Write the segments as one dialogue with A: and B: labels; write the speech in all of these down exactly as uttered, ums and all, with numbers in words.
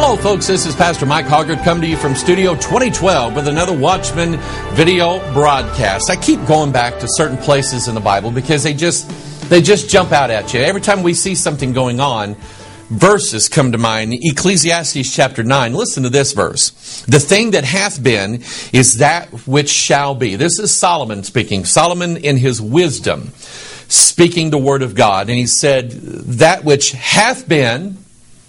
A: Hello, folks. This is Pastor Mike Hoggard coming to you from Studio twenty twelve with another Watchman video broadcast. I keep going back to certain places in the Bible because they just they just jump out at you. Every time we see something going on, verses come to mind. Ecclesiastes chapter nine. Listen to this verse. The thing that hath been is that which shall be. This is Solomon speaking. Solomon in his wisdom speaking the word of God. And he said, that which hath been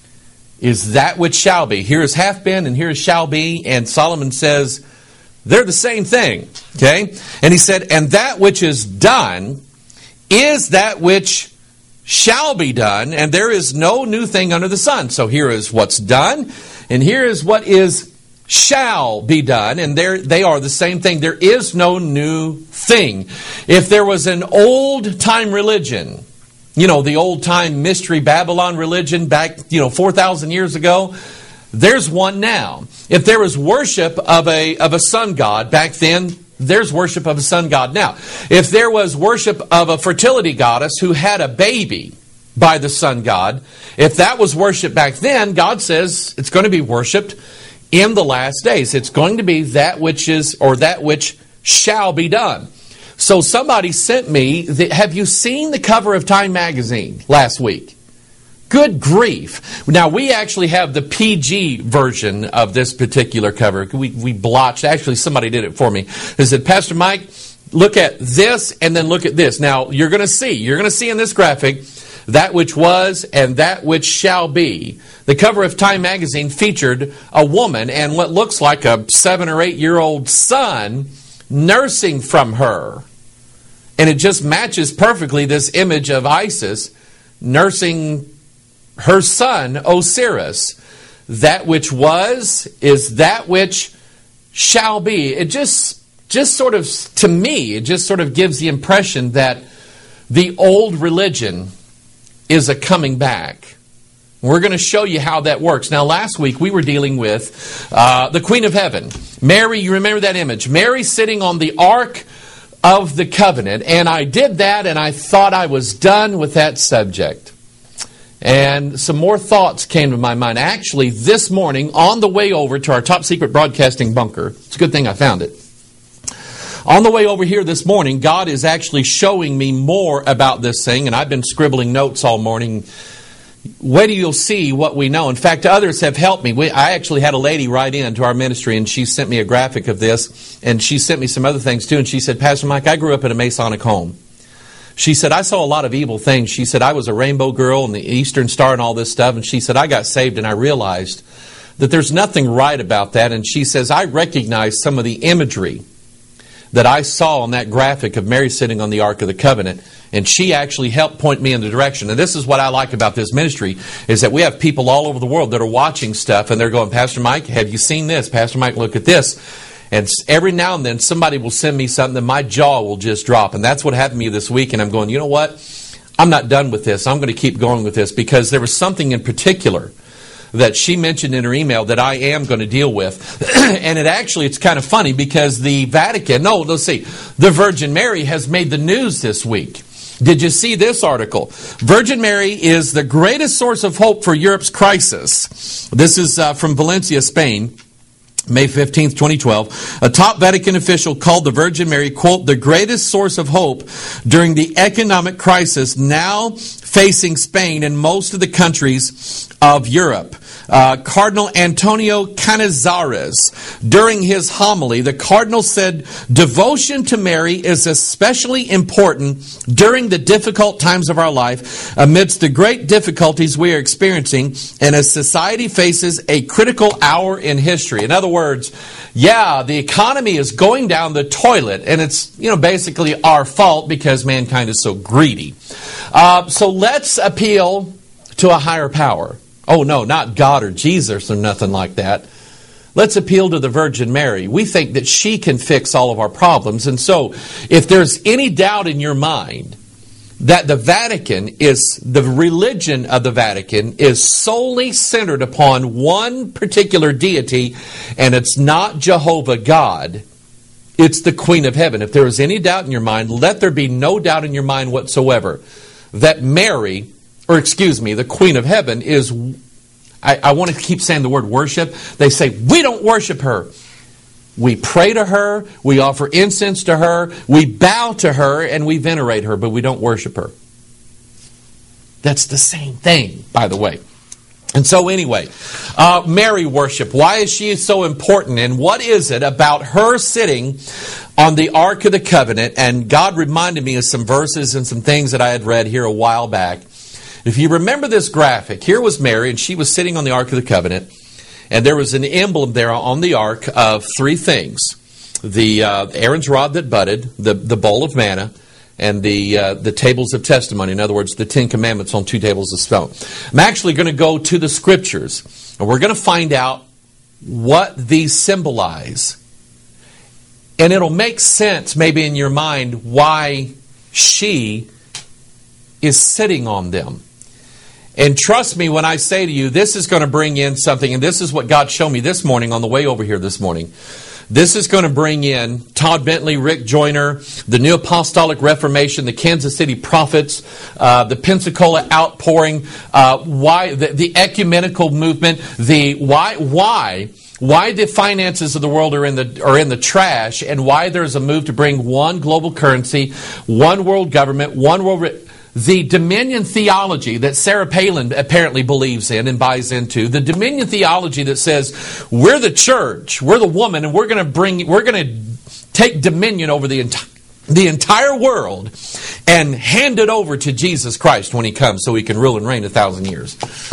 A: is that which shall be. Here is hath been and here is shall be. And Solomon says, they're the same thing. Okay? And he said, and that which is done is that which shall be done, and there is no new thing under the sun. So here is what's done, and here is what is shall be done, and there they are the same thing. There is no new thing. If there was an old-time religion, you know, the old-time mystery Babylon religion back, you know, four thousand years ago, there's one now. If there was worship of a of a sun god back then, there's worship of a sun god now. If there was worship of a fertility goddess who had a baby by the sun god, if that was worship back then, God says it's going to be worshipped in the last days. It's going to be that which is, or that which shall be done. So somebody sent me, the, have you seen the cover of Time magazine last week? Good grief. Now, we actually have the P G version of this particular cover. We, we blotched. Actually, somebody did it for me. They said, Pastor Mike, look at this and then look at this. Now, you're going to see. You're going to see in this graphic that which was and that which shall be. The cover of Time magazine featured a woman and what looks like a seven or eight-year-old son nursing from her. And it just matches perfectly this image of Isis nursing her son, Osiris. That which was is that which shall be. It just, just sort of, to me, it just sort of gives the impression that the old religion is a coming back. We're going to show you how that works. Now, last week we were dealing with uh, the Queen of Heaven. Mary, you remember that image. Mary sitting on the Ark of the Covenant. And I did that and I thought I was done with that subject. And some more thoughts came to my mind. Actually, this morning, on the way over to our top secret broadcasting bunker, it's a good thing I found it. On the way over here this morning, God is actually showing me more about this thing, and I've been scribbling notes all morning. Wait till you'll see what we know. In fact, others have helped me. We, I actually had a lady write in to our ministry, and she sent me a graphic of this, and she sent me some other things too, and she said, Pastor Mike, I grew up in a Masonic home. She said, I saw a lot of evil things. She said, I was a rainbow girl and the Eastern Star and all this stuff. And she said, I got saved and I realized that there's nothing right about that. And she says, I recognized some of the imagery that I saw on that graphic of Mary sitting on the Ark of the Covenant. And she actually helped point me in the direction. And this is what I like about this ministry, is that we have people all over the world that are watching stuff and they're going, Pastor Mike, have you seen this? Pastor Mike, look at this. And every now and then somebody will send me something and my jaw will just drop. And that's what happened to me this week. And I'm going, you know what? I'm not done with this. I'm going to keep going with this because there was something in particular that she mentioned in her email that I am going to deal with. And it actually, it's kind of funny because the Vatican, no, let's see, the Virgin Mary has made the news this week. Did you see this article? Virgin Mary is the greatest source of hope for Europe's crisis. This is uh, from Valencia, Spain. May fifteenth, twenty twelve, a top Vatican official called the Virgin Mary, quote, the greatest source of hope during the economic crisis now facing Spain and most of the countries of Europe. Uh, Cardinal Antonio Canizares, during his homily, the Cardinal said, devotion to Mary is especially important during the difficult times of our life, amidst the great difficulties we are experiencing, and as society faces a critical hour in history. In other words, yeah, the economy is going down the toilet, and it's, you know, basically our fault because mankind is so greedy. Uh, so let's appeal to a higher power. Oh, no, not God or Jesus or nothing like that. Let's appeal to the Virgin Mary. We think that she can fix all of our problems. And so, if there's any doubt in your mind that the Vatican is, the religion of the Vatican is solely centered upon one particular deity, and it's not Jehovah God, it's the Queen of Heaven. If there is any doubt in your mind, let there be no doubt in your mind whatsoever that Mary, or excuse me, the Queen of Heaven is I, I want to keep saying the word worship. They say, we don't worship her. We pray to her, we offer incense to her, we bow to her, and we venerate her, but we don't worship her. That's the same thing, by the way. And so anyway, uh, Mary worship. Why is she so important? And what is it about her sitting on the Ark of the Covenant? And God reminded me of some verses and some things that I had read here a while back. If you remember this graphic, here was Mary, and she was sitting on the Ark of the Covenant. And there was an emblem there on the ark of three things. The uh, Aaron's rod that budded, the, the bowl of manna, and the uh, the tables of testimony. In other words, the Ten Commandments on two tables of stone. I'm actually going to go to the Scriptures, and we're going to find out what these symbolize. And it'll make sense maybe in your mind why she is sitting on them. And trust me when I say to you, this is going to bring in something, and this is what God showed me this morning on the way over here this morning. This is going to bring in Todd Bentley, Rick Joyner, the New Apostolic Reformation, the Kansas City Prophets, uh, the Pensacola Outpouring, uh, why the, the ecumenical movement, the why why why the finances of the world are in the are in the trash, and why there's a move to bring one global currency, one world government, one world. Re- The dominion theology that Sarah Palin apparently believes in and buys into, the dominion theology that says we're the church, we're the woman, and we're going to bring, we're going to take dominion over the entire the entire world and hand it over to Jesus Christ when He comes, so He can rule and reign a thousand years.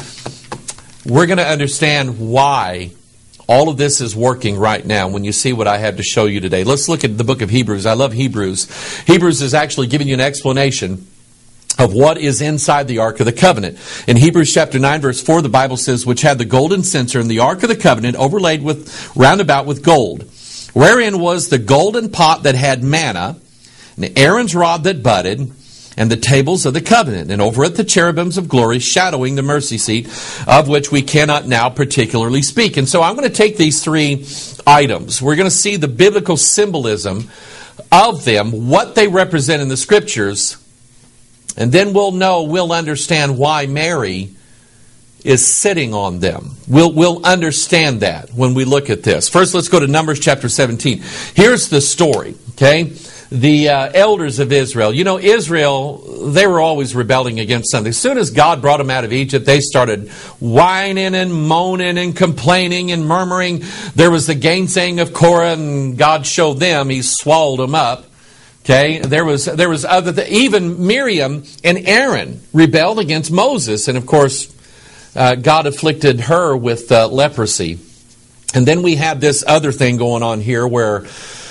A: We're going to understand why all of this is working right now when you see what I have to show you today. Let's look at the book of Hebrews. I love Hebrews. Hebrews is actually giving you an explanation of what is inside the Ark of the Covenant. In Hebrews chapter nine, verse four, the Bible says, which had the golden censer and the Ark of the Covenant overlaid with round about with gold, wherein was the golden pot that had manna, and Aaron's rod that budded, and the tables of the covenant, and over it the cherubims of glory, shadowing the mercy seat, of which we cannot now particularly speak. And so I'm going to take these three items. We're going to see the biblical symbolism of them, what they represent in the Scriptures, and then we'll know, we'll understand why Mary is sitting on them. We'll, we'll understand that when we look at this. First, let's go to Numbers chapter seventeen. Here's the story, okay? The uh, elders of Israel. You know, Israel, they were always rebelling against something. As soon as God brought them out of Egypt, they started whining and moaning and complaining and murmuring. There was the gainsaying of Korah, and God showed them. He swallowed them up. Okay, there was there was other th- even Miriam and Aaron rebelled against Moses, and of course, uh, God afflicted her with uh, leprosy. And then we have this other thing going on here where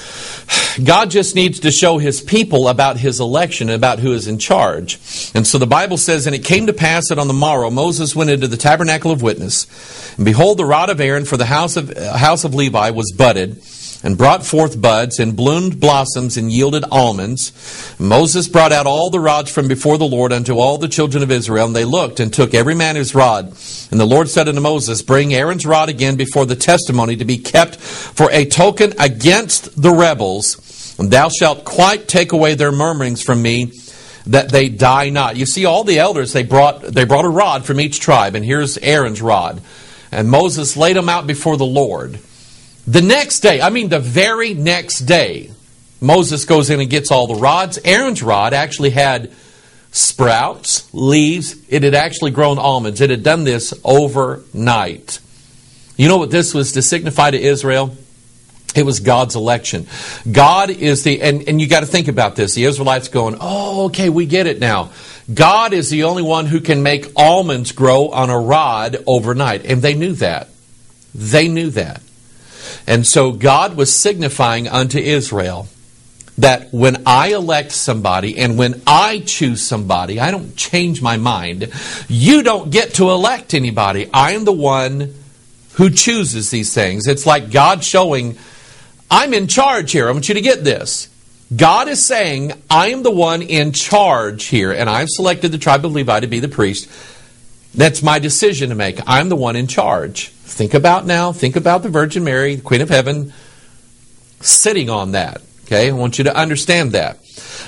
A: God just needs to show His people about His election and about who is in charge. And so the Bible says, and it came to pass that on the morrow Moses went into the tabernacle of witness, and behold, the rod of Aaron for the house of uh, house of Levi was budded, and brought forth buds, and bloomed blossoms, and yielded almonds. Moses brought out all the rods from before the Lord unto all the children of Israel, and they looked, and took every man his rod. And the Lord said unto Moses, bring Aaron's rod again before the testimony, to be kept for a token against the rebels, and thou shalt quite take away their murmurings from me, that they die not. You see, all the elders, they brought they brought a rod from each tribe, and here's Aaron's rod. And Moses laid them out before the Lord. The next day, I mean the very next day, Moses goes in and gets all the rods. Aaron's rod actually had sprouts, leaves. It had actually grown almonds. It had done this overnight. You know what this was to signify to Israel? It was God's election. God is the, and, and you got to think about this. The Israelites going, oh, okay, we get it now. God is the only one who can make almonds grow on a rod overnight. And they knew that. They knew that. And so God was signifying unto Israel that when I elect somebody and when I choose somebody, I don't change my mind. You don't get to elect anybody. I am the one who chooses these things. It's like God showing, I'm in charge here. I want you to get this. God is saying, I am the one in charge here, and I've selected the tribe of Levi to be the priest. That's my decision to make. I'm the one in charge. Think about now, think about the Virgin Mary, the Queen of Heaven, sitting on that. Okay, I want you to understand that.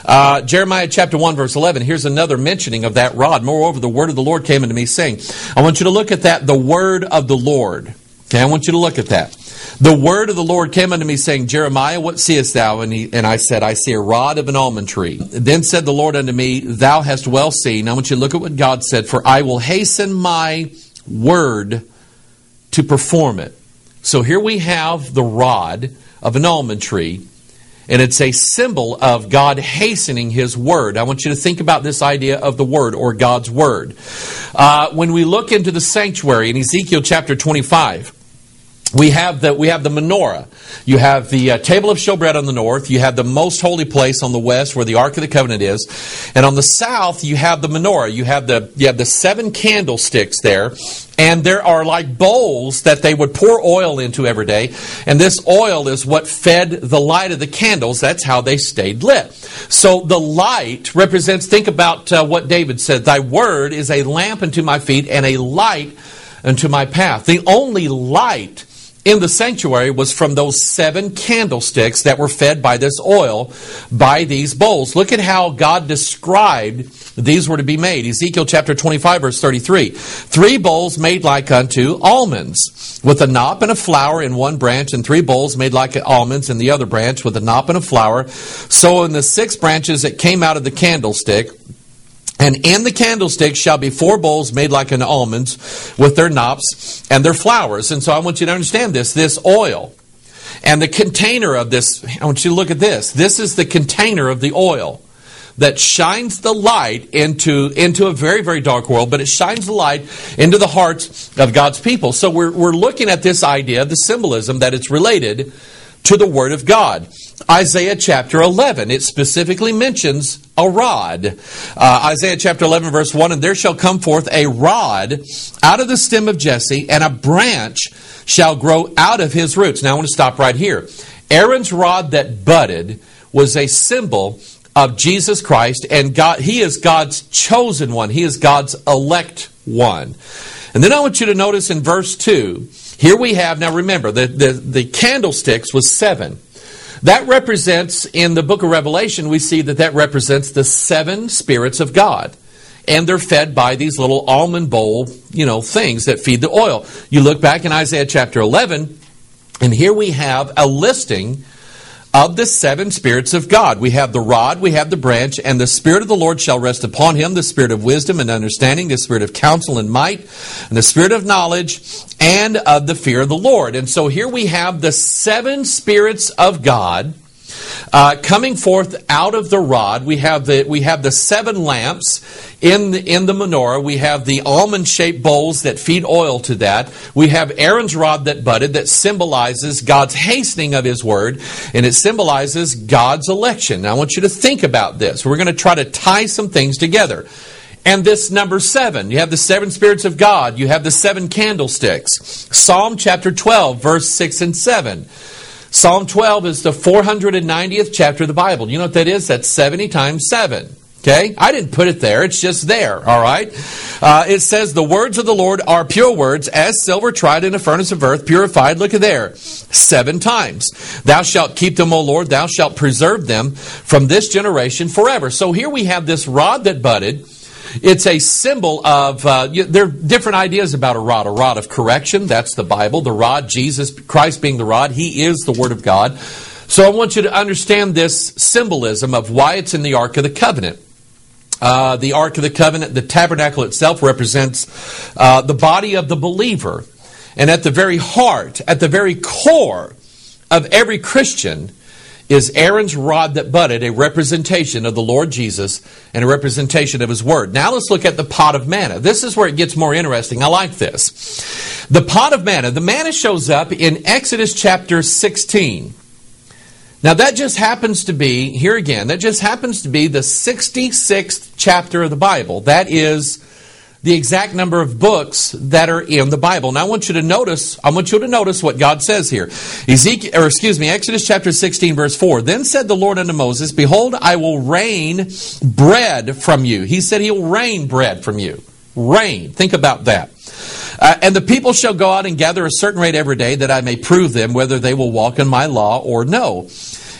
A: Uh, Jeremiah chapter one, verse eleven. Here's another mentioning of that rod. Moreover, the word of the Lord came unto me, saying, I want you to look at that, the word of the Lord. Okay, I want you to look at that. The word of the Lord came unto me, saying, Jeremiah, what seest thou? And, he, and I said, I see a rod of an almond tree. Then said the Lord unto me, thou hast well seen. I want you to look at what God said, for I will hasten my word to perform it. So here we have the rod of an almond tree, and it's a symbol of God hastening His word. I want you to think about this idea of the word, or God's word. Uh, when we look into the sanctuary in Ezekiel chapter twenty-five, We have the we have the menorah. You have the uh, table of showbread on the north. You have the most holy place on the west, where the Ark of the Covenant is, and on the south you have the menorah. You have the you have the seven candlesticks there, and there are like bowls that they would pour oil into every day, and this oil is what fed the light of the candles. That's how they stayed lit. So the light represents. Think about uh, what David said: "Thy word is a lamp unto my feet and a light unto my path." The only light in the sanctuary was from those seven candlesticks that were fed by this oil, by these bowls. Look at how God described these were to be made. Ezekiel chapter twenty-five, verse thirty-three. Three bowls made like unto almonds, with a knop and a flower in one branch, and three bowls made like almonds in the other branch, with a knop and a flower. So in the six branches that came out of the candlestick, and in the candlestick shall be four bowls made like an almonds, with their knops and their flowers. And so I want you to understand this. This oil and the container of this, I want you to look at this. This is the container of the oil that shines the light into, into a very, very dark world, but it shines the light into the hearts of God's people. So we're, we're looking at this idea, the symbolism that it's related to the Word of God. Isaiah chapter eleven, it specifically mentions a rod. Uh, Isaiah chapter eleven, verse one, and there shall come forth a rod out of the stem of Jesse, and a branch shall grow out of his roots. Now I want to stop right here. Aaron's rod that budded was a symbol of Jesus Christ, and God. He is God's chosen one. He is God's elect one. And then I want you to notice in verse two, here we have, now remember, the, the, the candlesticks was seven. That represents, in the book of Revelation, we see that that represents the seven spirits of God. And they're fed by these little almond bowl, you know, things that feed the oil. You look back in Isaiah chapter eleven, and here we have a listing of the seven spirits of God. We have the rod, we have the branch, and the Spirit of the Lord shall rest upon him, the Spirit of wisdom and understanding, the Spirit of counsel and might, and the Spirit of knowledge, and of the fear of the Lord. And so here we have the seven spirits of God uh, coming forth out of the rod. We have the we have the seven lamps in the, in the menorah. We have the almond-shaped bowls that feed oil to that. We have Aaron's rod that budded, that symbolizes God's hastening of His word, and it symbolizes God's election. Now I want you to think about this. We're going to try to tie some things together. And this number seven, you have the seven spirits of God, you have the seven candlesticks. Psalm chapter twelve, verse six and seven. Psalm twelve is the four hundred ninetieth chapter of the Bible. You know what that is? That's seventy times seven. Okay? I didn't put it there. It's just there. All right? Uh, it says, the words of the Lord are pure words, as silver tried in a furnace of earth, purified. Look at there. Seven times. Thou shalt keep them, O Lord. Thou shalt preserve them from this generation forever. So here we have this rod that budded. It's a symbol of, uh, there are different ideas about a rod. A rod of correction, that's the Bible. The rod, Jesus Christ being the rod, He is the Word of God. So I want you to understand this symbolism of why it's in the Ark of the Covenant. Uh, the Ark of the Covenant, the tabernacle itself represents uh, the body of the believer. And at the very heart, at the very core of every Christian is Aaron's rod that budded, a representation of the Lord Jesus and a representation of His Word. Now let's look at the pot of manna. This is where it gets more interesting. I like this. The pot of manna. The manna shows up in Exodus chapter sixteen. Now that just happens to be, here again, that just happens to be the sixty-sixth chapter of the Bible. That is the exact number of books that are in the Bible. Now I want you to notice, I want you to notice what God says here. Ezekiel, or excuse me, Exodus chapter sixteen, verse four. Then said the Lord unto Moses, behold, I will rain bread from you. He said He will rain bread from you. Rain. Think about that. Uh, and the people shall go out and gather a certain rate every day, that I may prove them whether they will walk in my law or no.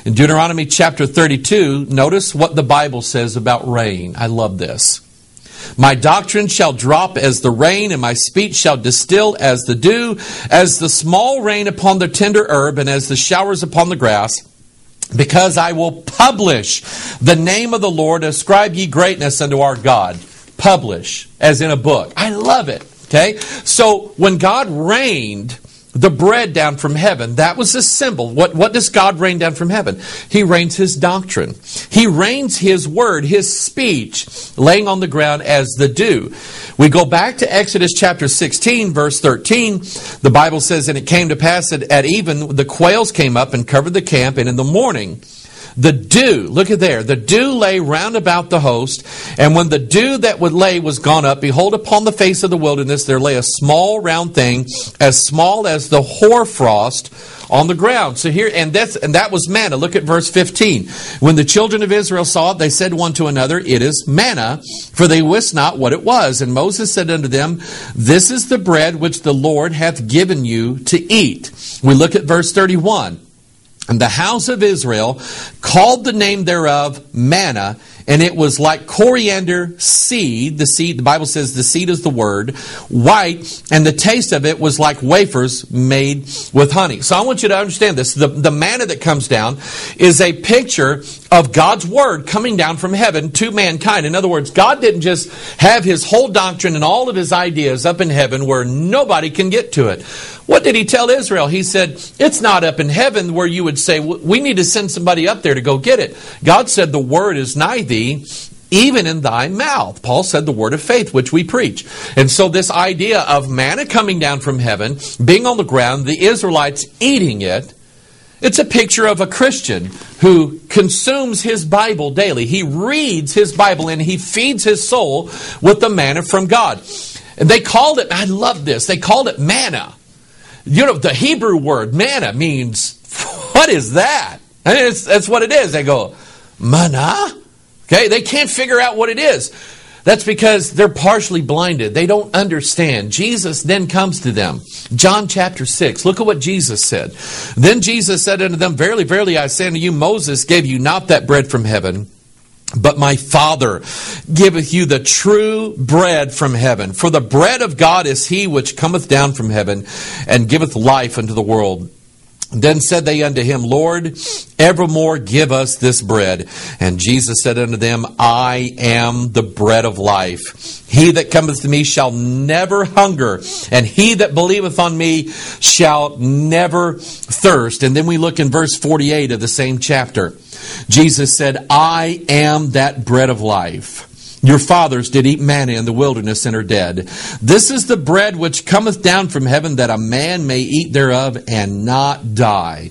A: In Deuteronomy chapter thirty-two, notice what the Bible says about rain. I love this. My doctrine shall drop as the rain, and my speech shall distill as the dew, as the small rain upon the tender herb, and as the showers upon the grass. Because I will publish the name of the Lord, ascribe ye greatness unto our God. Publish, as in a book. I love it. Okay? So, when God rained the bread down from heaven, that was a symbol. What, what does God rain down from heaven? He rains His doctrine. He rains His word, His speech, laying on the ground as the dew. We go back to Exodus chapter sixteen, verse thirteen. The Bible says, and it came to pass that at even the quails came up and covered the camp, and in the morning the dew, look at there, the dew lay round about the host, and when the dew that would lay was gone up, behold, upon the face of the wilderness there lay a small round thing, as small as the hoarfrost on the ground. So here, and that's and that was manna. Look at verse fifteen. When the children of Israel saw it, they said one to another, it is manna, for they wist not what it was. And Moses said unto them, this is the bread which the Lord hath given you to eat. We look at verse thirty-one. And the house of Israel called the name thereof manna, and it was like coriander seed. The seed, the Bible says the seed is the word, white, and the taste of it was like wafers made with honey. So I want you to understand this. The, the manna that comes down is a picture of God's word coming down from heaven to mankind. In other words, God didn't just have His whole doctrine and all of His ideas up in heaven where nobody can get to it. What did He tell Israel? He said, it's not up in heaven where you would say, we need to send somebody up there to go get it. God said, the word is nigh thee, even in thy mouth. Paul said the word of faith, which we preach. And so this idea of manna coming down from heaven, being on the ground, the Israelites eating it, it's a picture of a Christian who consumes his Bible daily. He reads his Bible and he feeds his soul with the manna from God. And they called it, I love this, they called it manna. You know, the Hebrew word manna means, what is that? I mean, it's, that's what it is. They go, manna? Okay, they can't figure out what it is. That's because they're partially blinded. They don't understand. Jesus then comes to them. John chapter six. Look at what Jesus said. Then Jesus said unto them, verily, verily, I say unto you, Moses gave you not that bread from heaven, but my Father giveth you the true bread from heaven. For the bread of God is He which cometh down from heaven, and giveth life unto the world. Then said they unto Him, Lord, evermore give us this bread. And Jesus said unto them, I am the bread of life. He that cometh to me shall never hunger, and he that believeth on me shall never thirst. And then we look in verse forty-eight of the same chapter. Jesus said, I am that bread of life. Your fathers did eat manna in the wilderness and are dead. This is the bread which cometh down from heaven, that a man may eat thereof and not die.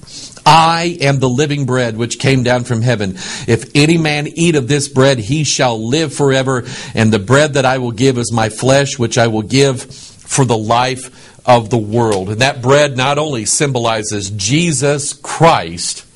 A: I am the living bread which came down from heaven. If any man eat of this bread, he shall live forever. And the bread that I will give is my flesh, which I will give for the life of the world. And that bread not only symbolizes Jesus Christ,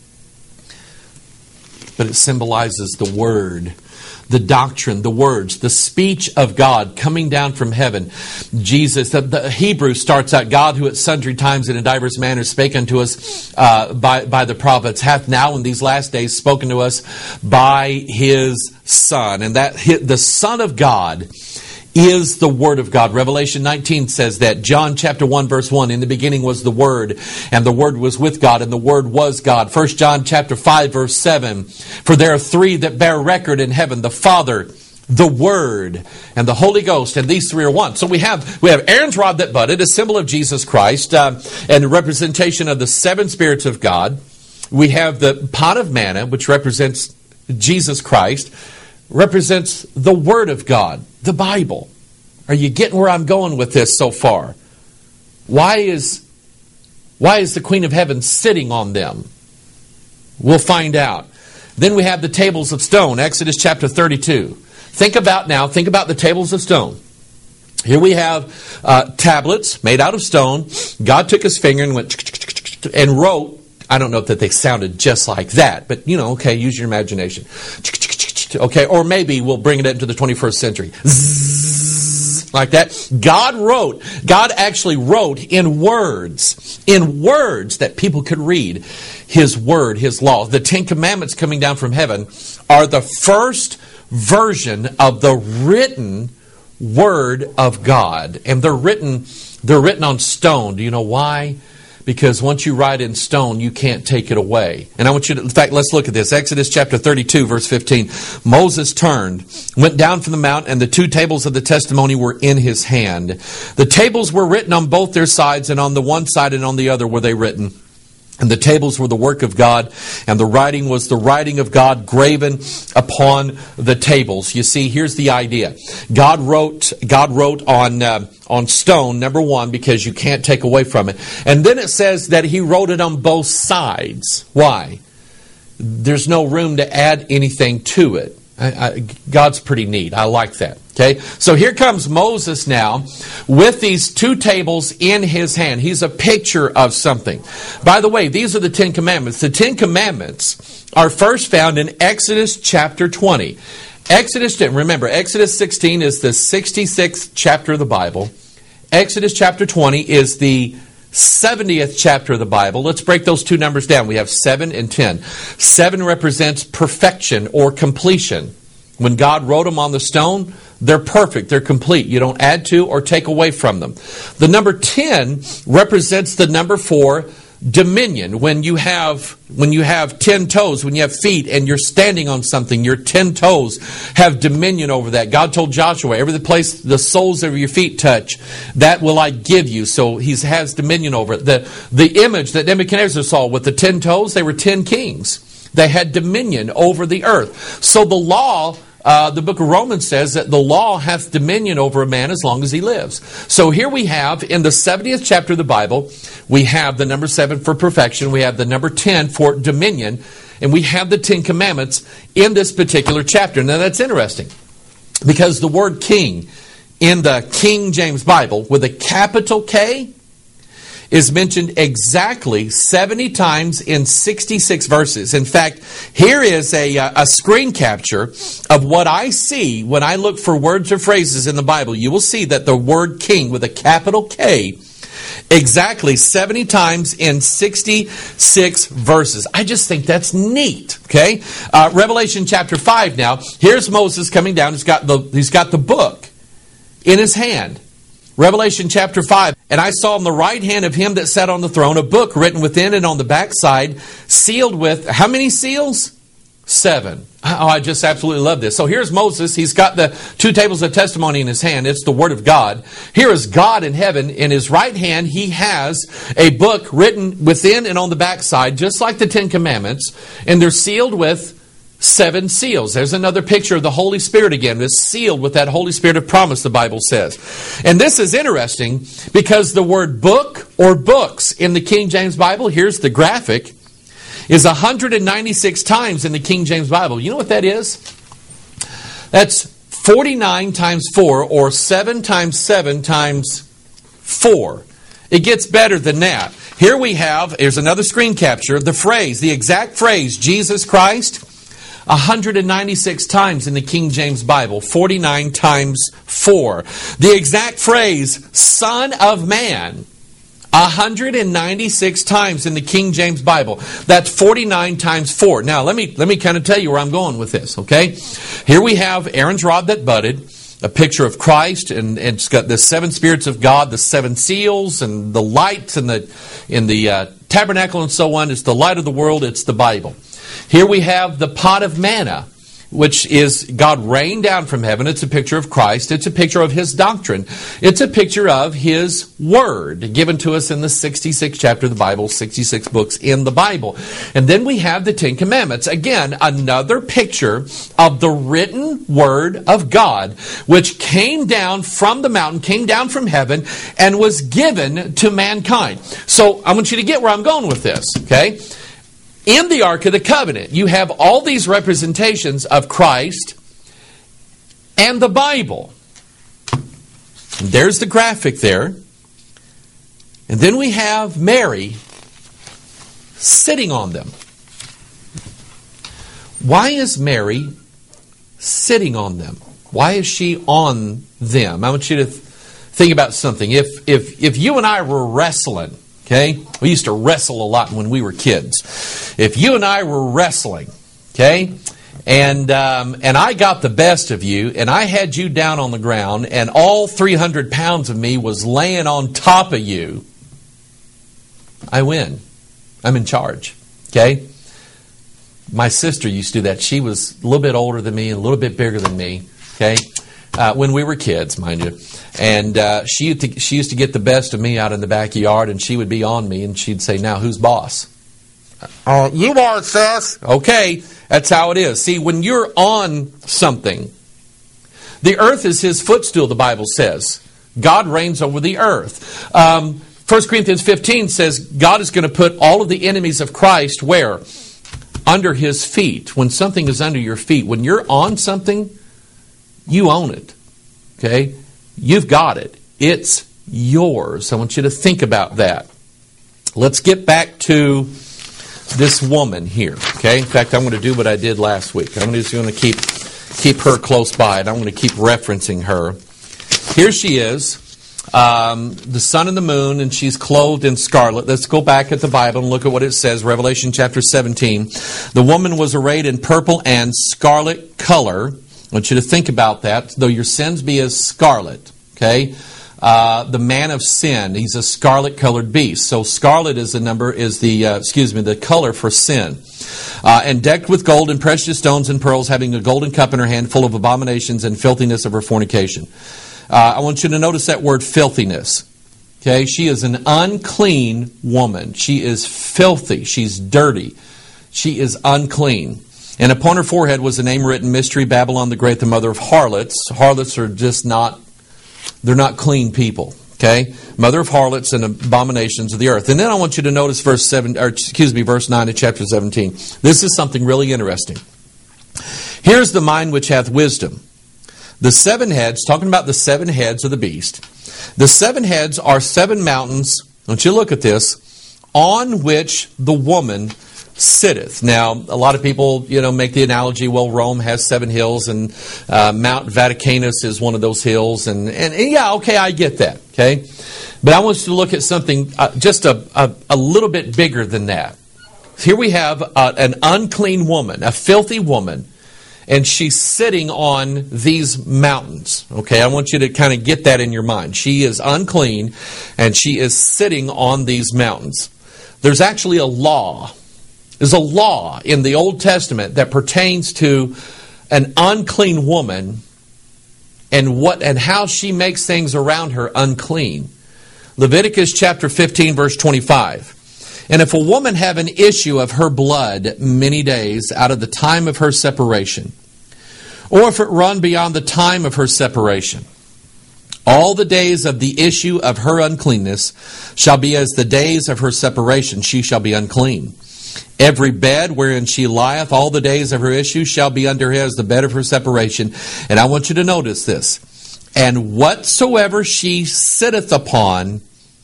A: but it symbolizes the Word, the doctrine, the words, the speech of God coming down from heaven. Jesus, the, the Hebrew starts out, God who at sundry times and in divers manners spake unto us uh, by, by the prophets, hath now in these last days spoken to us by His Son. And that the Son of God is the Word of God. Revelation nineteen says that. John chapter one verse one, in the beginning was the Word, and the Word was with God, and the Word was God. First John chapter five verse seven, for there are three that bear record in heaven, the Father, the Word, and the Holy Ghost, and these three are one. So we have we have Aaron's rod that budded, a symbol of Jesus Christ, uh, and a representation of the seven spirits of God. We have the pot of manna, which represents Jesus Christ, represents the Word of God, the Bible. Are you getting where I'm going with this so far? Why is, why is the Queen of Heaven sitting on them? We'll find out. Then we have the tables of stone, Exodus chapter thirty-two. Think about now, think about the tables of stone. Here we have uh, tablets made out of stone. God took His finger and went and wrote. I don't know that they sounded just like that, but you know, okay, use your imagination. Okay, or maybe we'll bring it into the twenty-first century. Zzz, like that. God wrote, God actually wrote in words, in words that people could read. His Word, His law. The Ten Commandments coming down from heaven are the first version of the written Word of God. And they're written, they're written on stone. Do you know why? Because once you write in stone, you can't take it away. And I want you to, in fact, let's look at this. Exodus chapter thirty-two, verse fifteen. Moses turned, went down from the mount, and the two tables of the testimony were in his hand. The tables were written on both their sides, and on the one side and on the other were they written. And the tables were the work of God, and the writing was the writing of God graven upon the tables. You see, here's the idea. God wrote God wrote on uh, on stone, number one, because you can't take away from it. And then it says that He wrote it on both sides. Why? There's no room to add anything to it. I, I, God's pretty neat. I like that. Okay, so here comes Moses now with these two tables in his hand. He's a picture of something. By the way, these are the Ten Commandments. The Ten Commandments are first found in Exodus chapter twenty. Exodus, remember, Exodus sixteen is the sixty-sixth chapter of the Bible. Exodus chapter twenty is the seventieth chapter of the Bible. Let's break those two numbers down. We have seven and ten. seven represents perfection or completion. When God wrote them on the stone, they're perfect. They're complete. You don't add to or take away from them. The number ten represents the number for dominion. When you have when you have ten toes, when you have feet and you're standing on something, your ten toes have dominion over that. God told Joshua, every place the soles of your feet touch, that will I give you. So He has dominion over it. The, the image that Nebuchadnezzar saw with the ten toes, they were ten kings. They had dominion over the earth. So the law, Uh, the book of Romans says that the law hath dominion over a man as long as he lives. So here we have, in the seventieth chapter of the Bible, we have the number seven for perfection, we have the number ten for dominion, and we have the Ten Commandments in this particular chapter. Now that's interesting, because the word king in the King James Bible, with a capital K, is mentioned exactly seventy times in sixty-six verses. In fact, here is a, a screen capture of what I see when I look for words or phrases in the Bible. You will see that the word king with a capital K exactly seventy times in sixty-six verses. I just think that's neat. Okay, uh, Revelation chapter five now. Here's Moses coming down. He's got the, he's got the book in his hand. Revelation chapter five, and I saw on the right hand of Him that sat on the throne a book written within and on the backside, sealed with, how many seals? Seven. Oh, I just absolutely love this. So here's Moses. He's got the two tables of testimony in his hand. It's the Word of God. Here is God in heaven. In His right hand, He has a book written within and on the backside, just like the Ten Commandments, and they're sealed with seven seals. There's another picture of the Holy Spirit again. It's sealed with that Holy Spirit of promise, the Bible says. And this is interesting because the word book or books in the King James Bible, here's the graphic, is one hundred ninety-six times in the King James Bible. You know what that is? That's forty-nine times four, or seven times seven times four. It gets better than that. Here we have, here's another screen capture, the phrase, the exact phrase, Jesus Christ, one hundred ninety-six times in the King James Bible, forty-nine times four. The exact phrase, Son of Man, one hundred ninety-six times in the King James Bible. That's forty-nine times four. Now, let me let me kind of tell you where I'm going with this, okay? Here we have Aaron's rod that budded, a picture of Christ, and, and it's got the seven spirits of God, the seven seals, and the lights in the, in the uh, tabernacle and so on. It's the light of the world. It's the Bible. Here we have the pot of manna, which is God rained down from heaven. It's a picture of Christ. It's a picture of His doctrine. It's a picture of His Word given to us in the sixty-sixth chapter of the Bible, sixty-six books in the Bible. And then we have the Ten Commandments. Again, another picture of the written Word of God, which came down from the mountain, came down from heaven, and was given to mankind. So I want you to get where I'm going with this, okay? In the Ark of the Covenant, you have all these representations of Christ and the Bible. And there's the graphic there. And then we have Mary sitting on them. Why is Mary sitting on them? Why is she on them? I want you to th- think about something. If, if, if you and I were wrestling, Okay? We used to wrestle a lot when we were kids. If you and I were wrestling, okay, and um, and I got the best of you, and I had you down on the ground, and all three hundred pounds of me was laying on top of you, I win. I'm in charge. Okay? My sister used to do that. She was a little bit older than me, a little bit bigger than me. Okay? Uh, when we were kids, mind you. And uh, she, used to, she used to get the best of me out in the backyard, and she would be on me, and she'd say, now, who's boss? Uh, you are, sis. Okay, that's how it is. See, when you're on something, the earth is his footstool, the Bible says. God reigns over the earth. Um, First Corinthians fifteen says God is going to put all of the enemies of Christ where? Under his feet. When something is under your feet, when you're on something, you own it. Okay? You've got it. It's yours. I want you to think about that. Let's get back to this woman here. Okay? In fact, I'm going to do what I did last week. I'm just going to keep keep her close by, and I'm going to keep referencing her. Here she is, um, the sun and the moon, and she's clothed in scarlet. Let's go back at the Bible and look at what it says. Revelation chapter seventeen. The woman was arrayed in purple and scarlet color. I want you to think about that. Though your sins be as scarlet. Okay? Uh, the man of sin, he's a scarlet-colored beast. So scarlet is the number, is the, uh, excuse me, the color for sin. Uh, and decked with gold and precious stones and pearls, having a golden cup in her hand full of abominations and filthiness of her fornication. Uh, I want you to notice that word filthiness. Okay? She is an unclean woman. She is filthy. She's dirty. She is unclean. And upon her forehead was a name written, Mystery, Babylon the Great, the mother of harlots. Harlots are just not, they're not clean people. Okay? Mother of harlots and abominations of the earth. And then I want you to notice verse seven, or excuse me, verse nine of chapter seventeen. This is something really interesting. Here's the mind which hath wisdom. The seven heads, talking about the seven heads of the beast. The seven heads are seven mountains, don't you look at this, on which the woman sitteth. Now, a lot of people, you know, make the analogy, well, Rome has seven hills, and uh, Mount Vaticanus is one of those hills, and, and, and yeah, okay, I get that, okay? But I want you to look at something uh, just a, a, a little bit bigger than that. Here we have uh, an unclean woman, a filthy woman, and she's sitting on these mountains, okay? I want you to kind of get that in your mind. She is unclean, and she is sitting on these mountains. There's actually a law. There's a law in the Old Testament that pertains to an unclean woman and what and how she makes things around her unclean. Leviticus chapter fifteen, verse twenty-five. And if a woman have an issue of her blood many days out of the time of her separation, or if it run beyond the time of her separation, all the days of the issue of her uncleanness shall be as the days of her separation. She shall be unclean. Every bed wherein she lieth all the days of her issue shall be under her as the bed of her separation. And I want you to notice this. And whatsoever she sitteth upon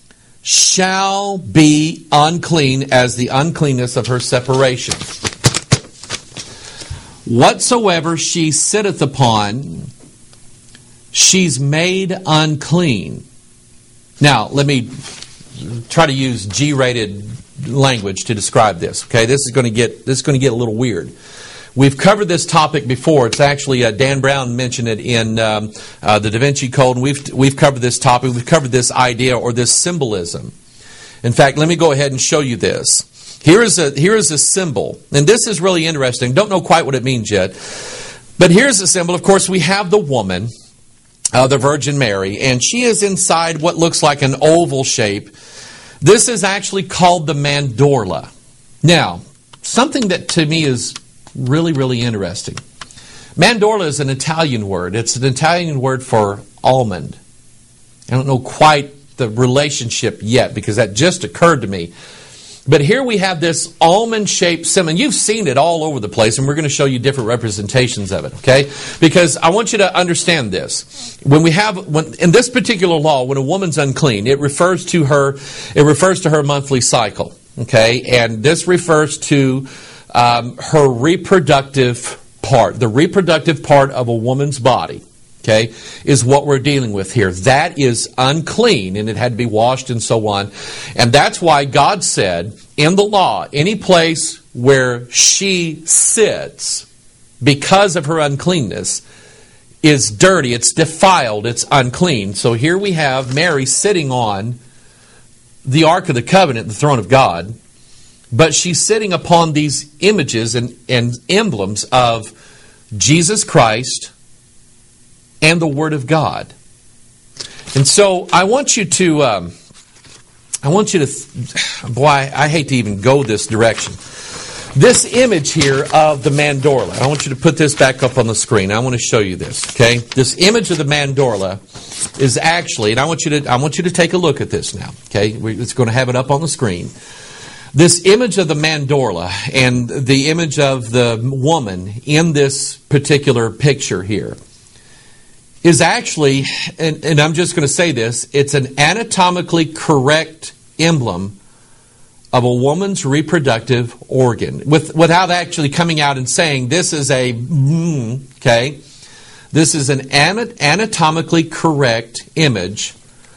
A: shall be unclean as the uncleanness of her separation. Whatsoever she sitteth upon, she's made unclean. Now, let me try to use G-rated language to describe this. Okay, this is going to get this is going to get a little weird. We've covered this topic before. It's actually uh, Dan Brown mentioned it in um, uh, the Da Vinci Code, and we've we've covered this topic. We've covered this idea or this symbolism. In fact, let me go ahead and show you this. Here is a here is a symbol, and this is really interesting. Don't know quite what it means yet, but here's a symbol. Of course, we have the woman, uh, the Virgin Mary, and she is inside what looks like an oval shape. This is actually called the mandorla. Now, something that to me is really, really interesting. Mandorla is an Italian word. It's an Italian word for almond. I don't know quite the relationship yet because that just occurred to me. But here we have this almond-shaped symbol. You've seen it all over the place, and we're going to show you different representations of it, okay? Because I want you to understand this. When we have, when, in this particular law, when a woman's unclean, it refers to her, it refers to her monthly cycle, okay? And this refers to um, her reproductive part, the reproductive part of a woman's body, okay, is what we're dealing with here. That is unclean, and it had to be washed and so on. And that's why God said in the law, any place where she sits because of her uncleanness is dirty, it's defiled, it's unclean. So here we have Mary sitting on the Ark of the Covenant, the throne of God, but she's sitting upon these images and, and emblems of Jesus Christ and the Word of God. And so I want you to, um, I want you to, boy, I hate to even go this direction. This image here of the mandorla, I want you to put this back up on the screen. I want to show you this, okay? This image of the mandorla is actually, and I want you to, I want you to take a look at this now, okay? We're just going to have it up on the screen. This image of the mandorla and the image of the woman in this particular picture here is actually, and, and I'm just going to say this, it's an anatomically correct emblem of a woman's reproductive organ, with, without actually coming out and saying this is a, okay, this is an anatomically correct image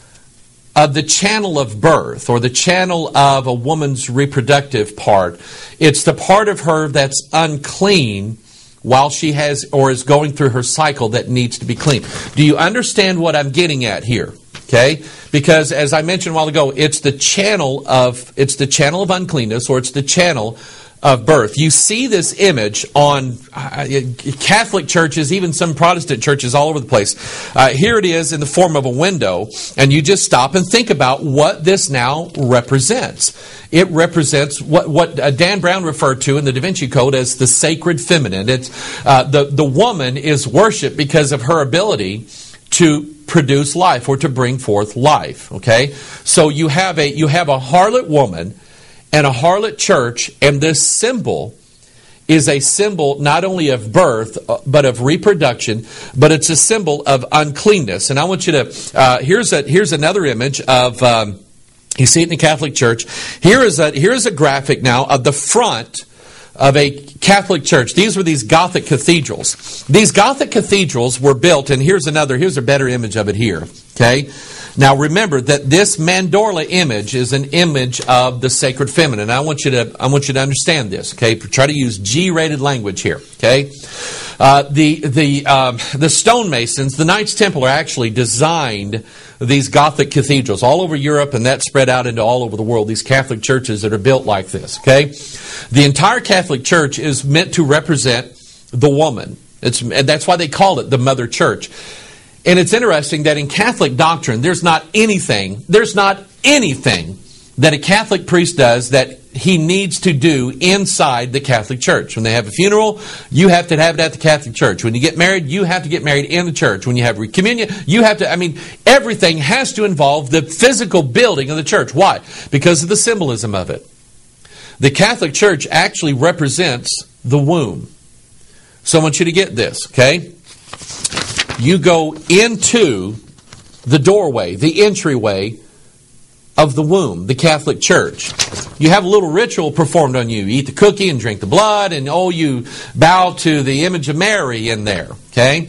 A: of the channel of birth, or the channel of a woman's reproductive part. It's the part of her that's unclean while she has or is going through her cycle that needs to be clean. Do you understand what I'm getting at here? Okay? Because as I mentioned a while ago, it's the channel of it's the channel of uncleanness, or it's the channel of birth. You see this image on uh, Catholic churches, even some Protestant churches all over the place. Uh, here it is in the form of a window, and you just stop and think about what this now represents. It represents what, what uh, Dan Brown referred to in the Da Vinci Code as the sacred feminine. It's uh, the, the woman is worshipped because of her ability to produce life, or to bring forth life. Okay? So you have a you have a harlot woman and a harlot church, and this symbol is a symbol not only of birth, but of reproduction, but it's a symbol of uncleanness. And I want you to, uh, here's a here's another image of, um, you see it in the Catholic Church. Here is a, here is a graphic now of the front of a Catholic church. These were these Gothic cathedrals. These Gothic cathedrals were built, and here's another, here's a better image of it here. Okay? Now remember that this mandorla image is an image of the sacred feminine. I want you to I want you to understand this. Okay, try to use G-rated language here. Okay, uh, the the um, the stonemasons, the Knights Templar, actually designed these Gothic cathedrals all over Europe, and that spread out into all over the world. These Catholic churches that are built like this. Okay, the entire Catholic Church is meant to represent the woman. It's and that's why they call it the Mother Church. And it's interesting that in Catholic doctrine, there's not anything, there's not anything that a Catholic priest does that he needs to do inside the Catholic Church. When they have a funeral, you have to have it at the Catholic Church. When you get married, you have to get married in the church. When you have communion, you have to, I mean, everything has to involve the physical building of the church. Why? Because of the symbolism of it. The Catholic Church actually represents the womb. So I want you to get this, okay? You go into the doorway, the entryway of the womb, the Catholic Church. You have a little ritual performed on you. You eat the cookie and drink the blood, and oh, you bow to the image of Mary in there. Okay?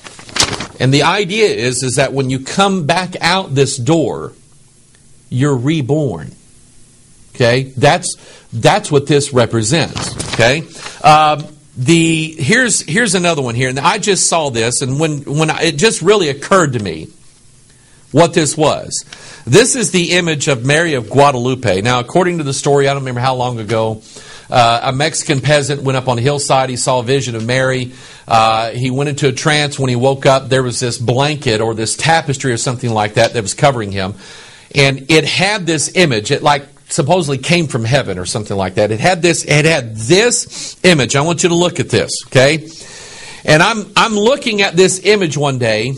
A: And the idea is, is that when you come back out this door, you're reborn. Okay? That's that's what this represents. Okay? Um, The here's here's another one here, and I just saw this, and when when I, it just really occurred to me what this was. This is the image of Mary of Guadalupe. Now, according to the story, I don't remember how long ago, uh, a Mexican peasant went up on a hillside. He saw a vision of Mary. Uh, he went into a trance. When he woke up, there was this blanket or this tapestry or something like that that was covering him, and it had this image. It like. supposedly came from heaven or something like that. It had this, it had this image. I want you to look at this, okay? And I'm I'm looking at this image one day,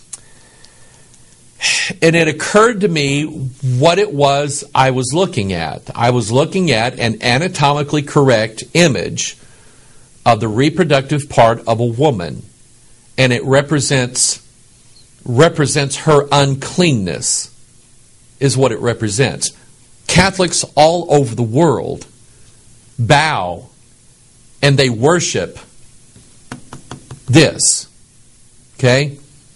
A: and it occurred to me what it was I was looking at. I was looking at an anatomically correct image of the reproductive part of a woman, and it represents represents her uncleanness, is what it represents. Catholics all over the world bow and they worship this. Okay?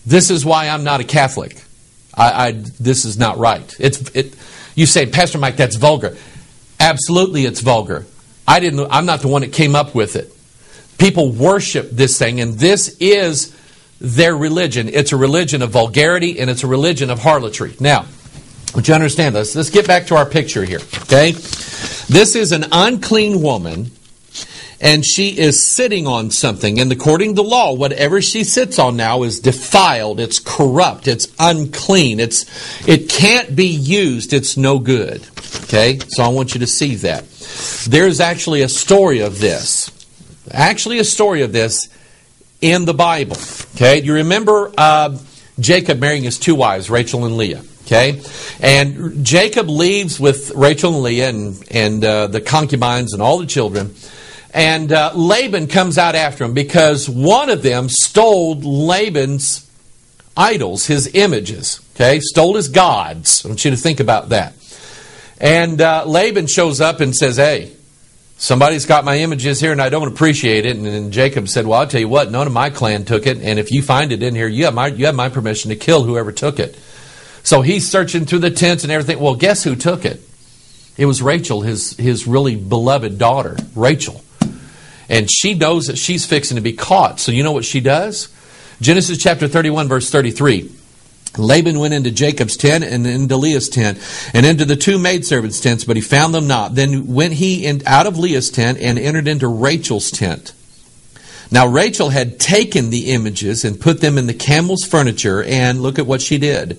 A: This is why I'm not a Catholic. I, I this is not right. It's it. You say, Pastor Mike, that's vulgar. Absolutely, it's vulgar. I didn't. I'm not the one that came up with it. People worship this thing, and this is their religion. It's a religion of vulgarity, and it's a religion of harlotry. Now, would you understand this? Let's get back to our picture here. Okay, this is an unclean woman. And she is sitting on something. And according to law, whatever she sits on now is defiled. It's corrupt. It's unclean. It's it can't be used. It's no good. Okay? So I want you to see that. There's actually a story of this. Actually a story of this in the Bible. Okay? You remember uh, Jacob marrying his two wives, Rachel and Leah. Okay? And Jacob leaves with Rachel and Leah and, and uh, the concubines and all the children. And uh, Laban comes out after him because one of them stole Laban's idols, his images. Okay, stole his gods. I want you to think about that. And uh, Laban shows up and says, hey, somebody's got my images here and I don't appreciate it. And, and Jacob said, well, I'll tell you what, none of my clan took it. And if you find it in here, you have my, you have my permission to kill whoever took it. So he's searching through the tents and everything. Well, guess who took it? It was Rachel, his, his really beloved daughter, Rachel. And she knows that she's fixing to be caught. So you know what she does? Genesis chapter thirty-one, verse thirty-three. Laban went into Jacob's tent and into Leah's tent and into the two maidservants' tents, but he found them not. Then went he in, out of Leah's tent and entered into Rachel's tent. Now Rachel had taken the images and put them in the camel's furniture, and look at what she did.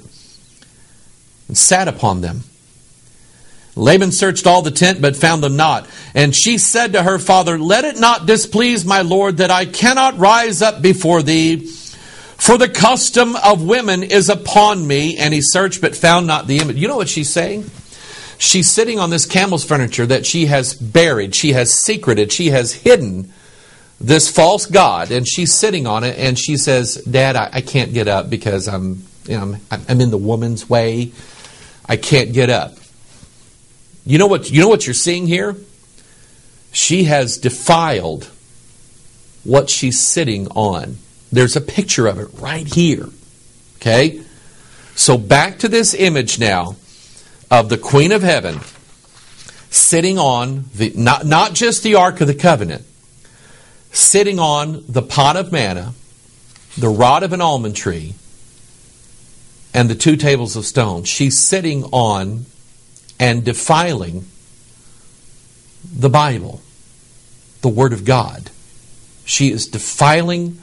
A: And sat upon them. Laban searched all the tent, but found them not. And she said to her father, let it not displease my lord that I cannot rise up before thee, for the custom of women is upon me. And he searched, but found not the image. You know what she's saying? She's sitting on this camel's furniture that she has buried, she has secreted, she has hidden this false god, and she's sitting on it, and she says, Dad, I, I can't get up because I'm, you know, I'm, I'm in the woman's way. I can't get up. You know what, you know what you're seeing here? She has defiled what she's sitting on. There's a picture of it right here. Okay? So back to this image now of the Queen of Heaven sitting on, the not, not just the Ark of the Covenant, sitting on the pot of manna, the rod of an almond tree, and the two tables of stone. She's sitting on and defiling the Bible, the Word of God. She is defiling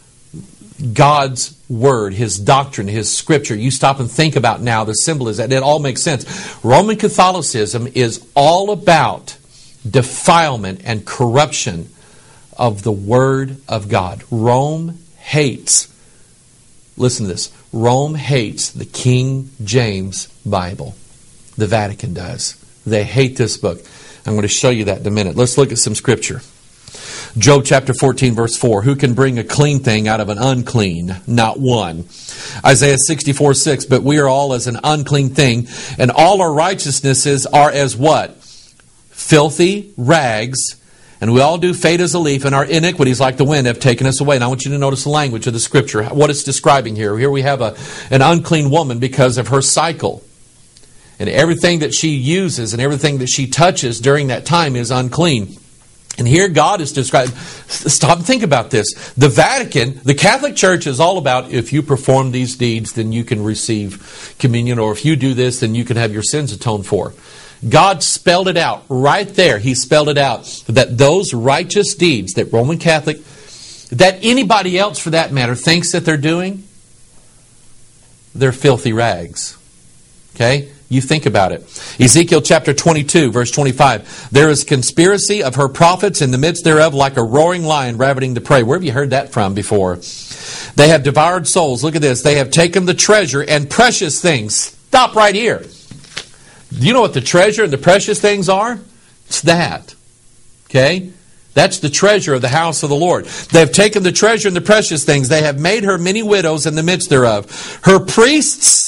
A: God's Word, His doctrine, His Scripture. You stop and think about now the symbolism. It all makes sense. Roman Catholicism is all about defilement and corruption of the Word of God. Rome hates, listen to this, Rome hates the King James Bible. The Vatican does. They hate this book. I'm going to show you that in a minute. Let's look at some scripture. Job chapter fourteen, verse four. Who can bring a clean thing out of an unclean? Not one. Isaiah sixty-four, six. But we are all as an unclean thing, and all our righteousnesses are as what? Filthy rags. And we all do fade as a leaf, and our iniquities like the wind have taken us away. And I want you to notice the language of the scripture, what it's describing here. Here we have a, an unclean woman because of her cycle. And everything that she uses and everything that she touches during that time is unclean. And here God is describing, stop and think about this. The Vatican, the Catholic Church is all about if you perform these deeds, then you can receive communion. Or if you do this, then you can have your sins atoned for. God spelled it out right there. He spelled it out that those righteous deeds that Roman Catholic, that anybody else for that matter thinks that they're doing, they're filthy rags. Okay? You think about it. Ezekiel chapter twenty-two, verse twenty-five. There is conspiracy of her prophets in the midst thereof, like a roaring lion ravening the prey. Where have you heard that from before? They have devoured souls. Look at this. They have taken the treasure and precious things. Stop right here. Do you know what the treasure and the precious things are? It's that. Okay? That's the treasure of the house of the Lord. They have taken the treasure and the precious things. They have made her many widows in the midst thereof. Her priests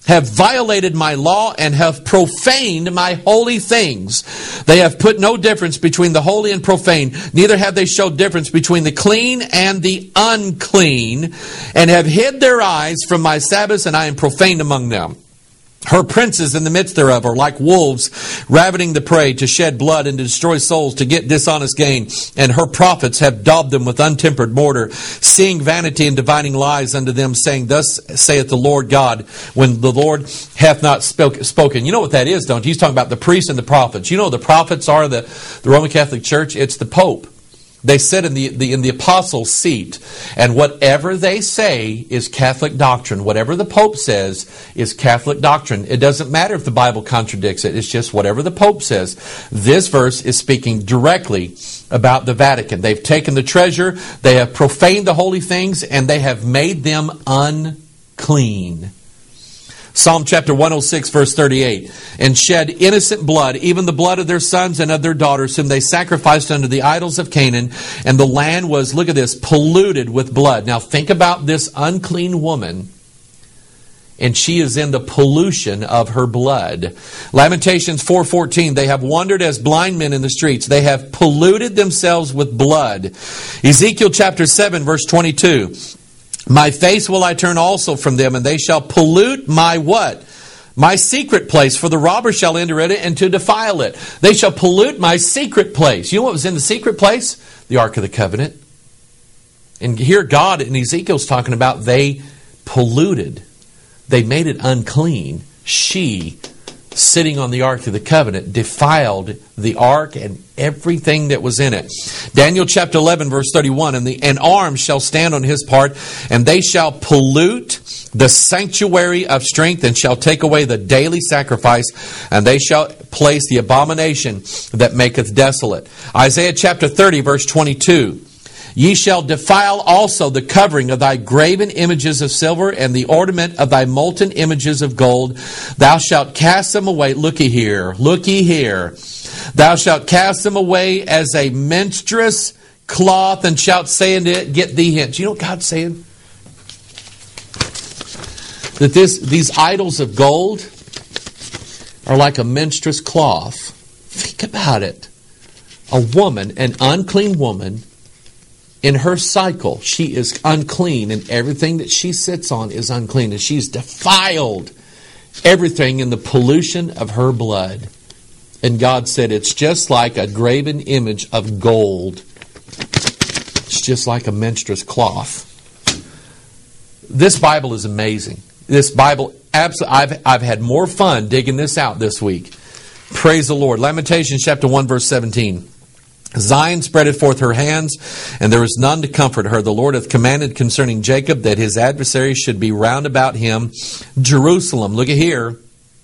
A: have violated my law and have profaned my holy things. They have put no difference between the holy and profane, neither have they showed difference between the clean and the unclean, and have hid their eyes from my Sabbaths, and I am profaned among them. Her princes in the midst thereof are like wolves, ravening the prey, to shed blood and to destroy souls, to get dishonest gain. And her prophets have daubed them with untempered mortar, seeing vanity and divining lies unto them, saying, Thus saith the Lord God, when the Lord hath not spoke, spoken. You know what that is, don't you? He's talking about the priests and the prophets. You know the prophets are the, the Roman Catholic Church? It's the Pope. They sit in the, the in the apostles' seat, and whatever they say is Catholic doctrine. Whatever the Pope says is Catholic doctrine. It doesn't matter if the Bible contradicts it. It's just whatever the Pope says. This verse is speaking directly about the Vatican. They've taken the treasure, they have profaned the holy things, and they have made them unclean. Psalm chapter one oh six, verse thirty-eight. And shed innocent blood, even the blood of their sons and of their daughters, whom they sacrificed unto the idols of Canaan. And the land was, look at this, polluted with blood. Now think about this unclean woman, and she is in the pollution of her blood. Lamentations four fourteen, they have wandered as blind men in the streets. They have polluted themselves with blood. Ezekiel chapter seven, verse twenty-two. My face will I turn also from them, and they shall pollute my what? My secret place, for the robber shall enter in it and to defile it. They shall pollute my secret place. You know what was in the secret place? The Ark of the Covenant. And here God in Ezekiel's talking about they polluted. They made it unclean. She, sitting on the Ark of the Covenant, defiled the Ark and everything that was in it. Daniel chapter eleven, verse thirty-one, and the and arms shall stand on his part, and they shall pollute the sanctuary of strength, and shall take away the daily sacrifice, and they shall place the abomination that maketh desolate. Isaiah chapter thirty, verse twenty-two. Ye shall defile also the covering of thy graven images of silver, and the ornament of thy molten images of gold. Thou shalt cast them away. Looky here. Looky here. Thou shalt cast them away as a menstruous cloth, and shalt say unto it, Get thee hence. You know what God's saying? That this these idols of gold are like a menstruous cloth. Think about it. A woman, an unclean woman, in her cycle, she is unclean, and everything that she sits on is unclean, and she's defiled everything in the pollution of her blood. And God said, it's just like a graven image of gold. It's just like a menstruous cloth. This Bible is amazing. This Bible, absolutely, I've, I've had more fun digging this out this week. Praise the Lord. Lamentations chapter one, verse seventeen. Zion spreadeth forth her hands, and there is none to comfort her. The Lord hath commanded concerning Jacob that his adversaries should be round about him. Jerusalem, look at here,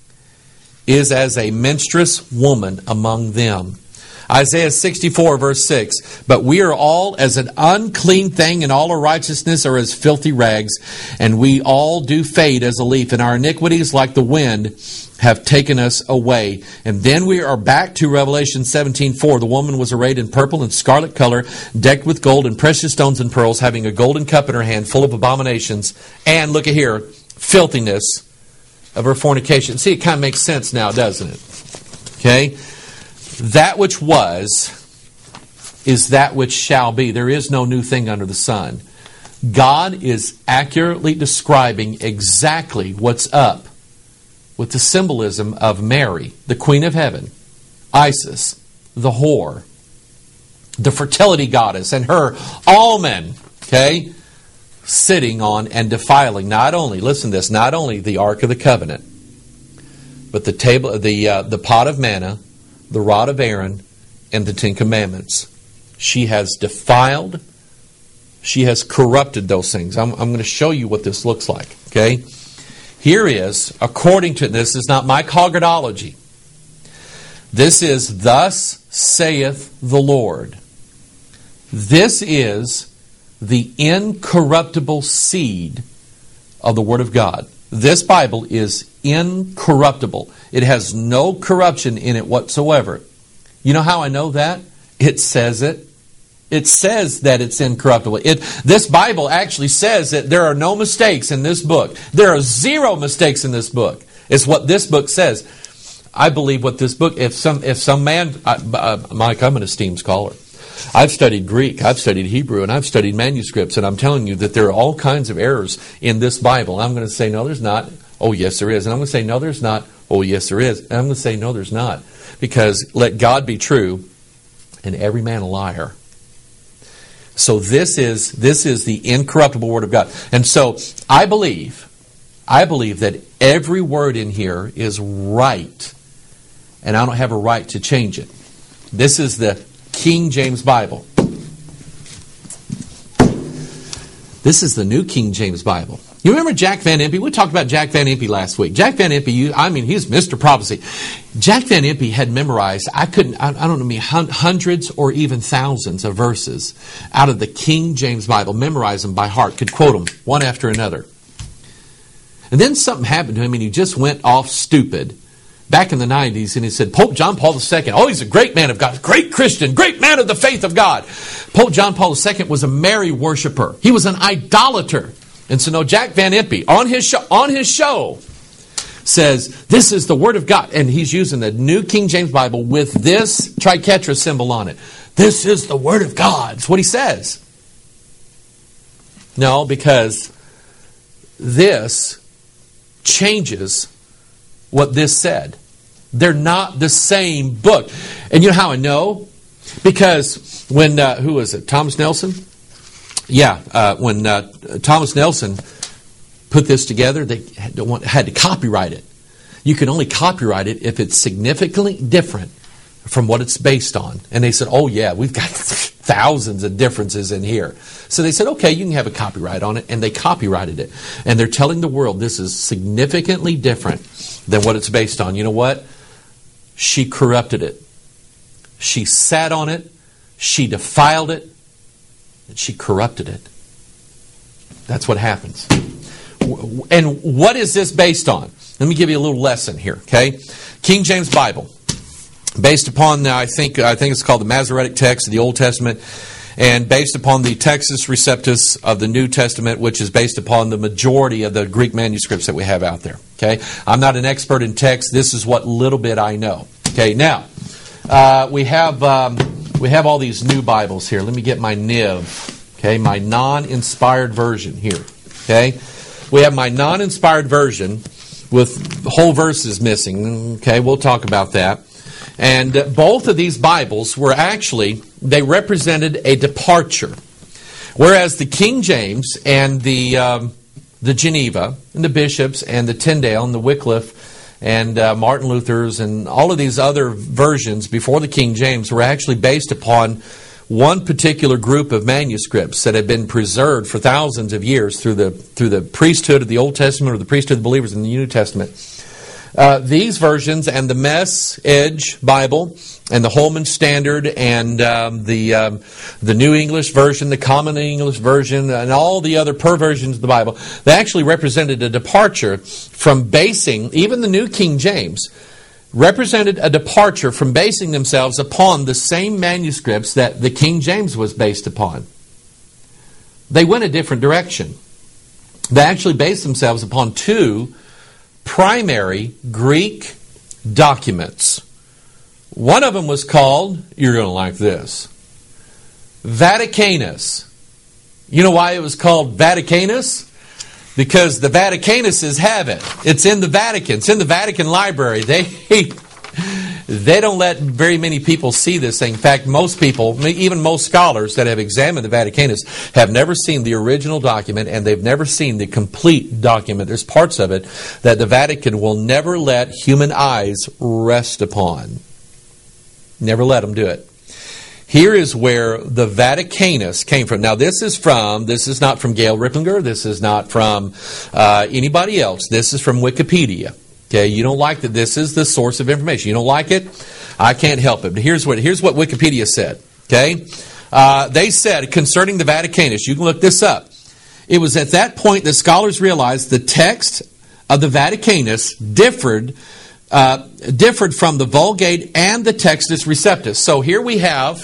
A: is as a menstruous woman among them. Isaiah sixty-four, verse six. But we are all as an unclean thing, and all our righteousness are as filthy rags, and we all do fade as a leaf, and our iniquities like the wind have taken us away. And then we are back to Revelation seventeen four. The woman was arrayed in purple and scarlet color, decked with gold and precious stones and pearls, having a golden cup in her hand, full of abominations, and, look at here, filthiness of her fornication. See, it kind of makes sense now, doesn't it? Okay? That which was is that which shall be. There is no new thing under the sun. God is accurately describing exactly what's up with the symbolism of Mary, the Queen of Heaven, Isis, the whore, the fertility goddess, and her almond, okay, sitting on and defiling not only, listen to this, not only the Ark of the Covenant, but the table, the uh, the pot of manna, the rod of Aaron, and the Ten Commandments. She has defiled, she has corrupted those things. I'm, I'm going to show you what this looks like, okay? Here is, according to, this is not my cogitology. This is, thus saith the Lord. This is the incorruptible seed of the Word of God. This Bible is incorruptible. It has no corruption in it whatsoever. You know how I know that? It says it It says that it's incorruptible. It, this Bible actually says that there are no mistakes in this book. There are zero mistakes in this book. It's what this book says. I believe what this book, if some if some man, uh, uh, Mike, I'm an esteemed scholar. I've studied Greek, I've studied Hebrew, and I've studied manuscripts, and I'm telling you that there are all kinds of errors in this Bible. I'm going to say, no, there's not. Oh, yes, there is. And I'm going to say, no, there's not. Oh, yes, there is. And I'm going to say, no, there's not. Because let God be true and every man a liar. So this is this is the incorruptible Word of God. And so I believe, I believe that every word in here is right. And I don't have a right to change it. This is the King James Bible. This is the New King James Bible. You remember Jack Van Impe? We talked about Jack Van Impe last week. Jack Van Impe, you, I mean, he's Mister Prophecy. Jack Van Impe had memorized, I couldn't, I, I don't know, I mean, hundreds or even thousands of verses out of the King James Bible, memorized them by heart, could quote them one after another. And then something happened to him and he just went off stupid back in the nineties, and he said, Pope John Paul the Second, oh, he's a great man of God, great Christian, great man of the faith of God. Pope John Paul the Second was a Mary worshiper. He was an idolater. And so no, Jack Van Impe, on his show, on his show, says, this is the Word of God. And he's using the New King James Bible with this triquetra symbol on it. This is the Word of God. That's what he says. No, because this changes what this said. They're not the same book. And you know how I know? Because when, uh, who was it? Thomas Nelson? Yeah, uh, when uh, Thomas Nelson put this together, they had to, want, had to copyright it. You can only copyright it if it's significantly different from what it's based on. And they said, oh yeah, we've got thousands of differences in here. So they said, okay, you can have a copyright on it. And they copyrighted it. And they're telling the world this is significantly different than what it's based on. You know what? She corrupted it. She sat on it. She defiled it. And she corrupted it. That's what happens. And what is this based on? Let me give you a little lesson here, okay? King James Bible. Based upon, I think I think it's called the Masoretic text of the Old Testament, and based upon the Textus Receptus of the New Testament, which is based upon the majority of the Greek manuscripts that we have out there. Okay, I'm not an expert in text. This is what little bit I know. Okay, now uh, we have um, we have all these new Bibles here. Let me get my N I V. Okay, my non-inspired version here. Okay, we have my non-inspired version with whole verses missing. Okay, we'll talk about that. And uh, both of these Bibles were actually, they represented a departure. Whereas the King James and the um, the Geneva and the bishops and the Tyndale and the Wycliffe and uh, Martin Luther's and all of these other versions before the King James were actually based upon one particular group of manuscripts that had been preserved for thousands of years through the through the priesthood of the Old Testament or the priesthood of the believers in the New Testament. Uh, these versions and the Message Bible and the Holman Standard and um, the um, the New English Version, the Common English Version, and all the other perversions of the Bible, they actually represented a departure from basing, even the New King James, represented a departure from basing themselves upon the same manuscripts that the King James was based upon. They went a different direction. They actually based themselves upon two primary Greek documents. One of them was called, you're going to like this, Vaticanus. You know why it was called Vaticanus? Because the Vaticanuses have it. It's in the Vatican. It's in the Vatican Library. They they don't let very many people see this thing. In fact, most people, even most scholars that have examined the Vaticanus, have never seen the original document, and they've never seen the complete document. There's parts of it that the Vatican will never let human eyes rest upon. Never let them do it. Here is where the Vaticanus came from. Now, this is from, this is not from Gail Ripplinger. This is not from uh, anybody else. This is from Wikipedia. Okay, you don't like that this is the source of information. You don't like it? I can't help it. But here's what, here's what Wikipedia said. Okay, uh, they said concerning the Vaticanus, you can look this up. It was at that point that scholars realized the text of the Vaticanus differed uh, differed from the Vulgate and the Textus Receptus. So here we have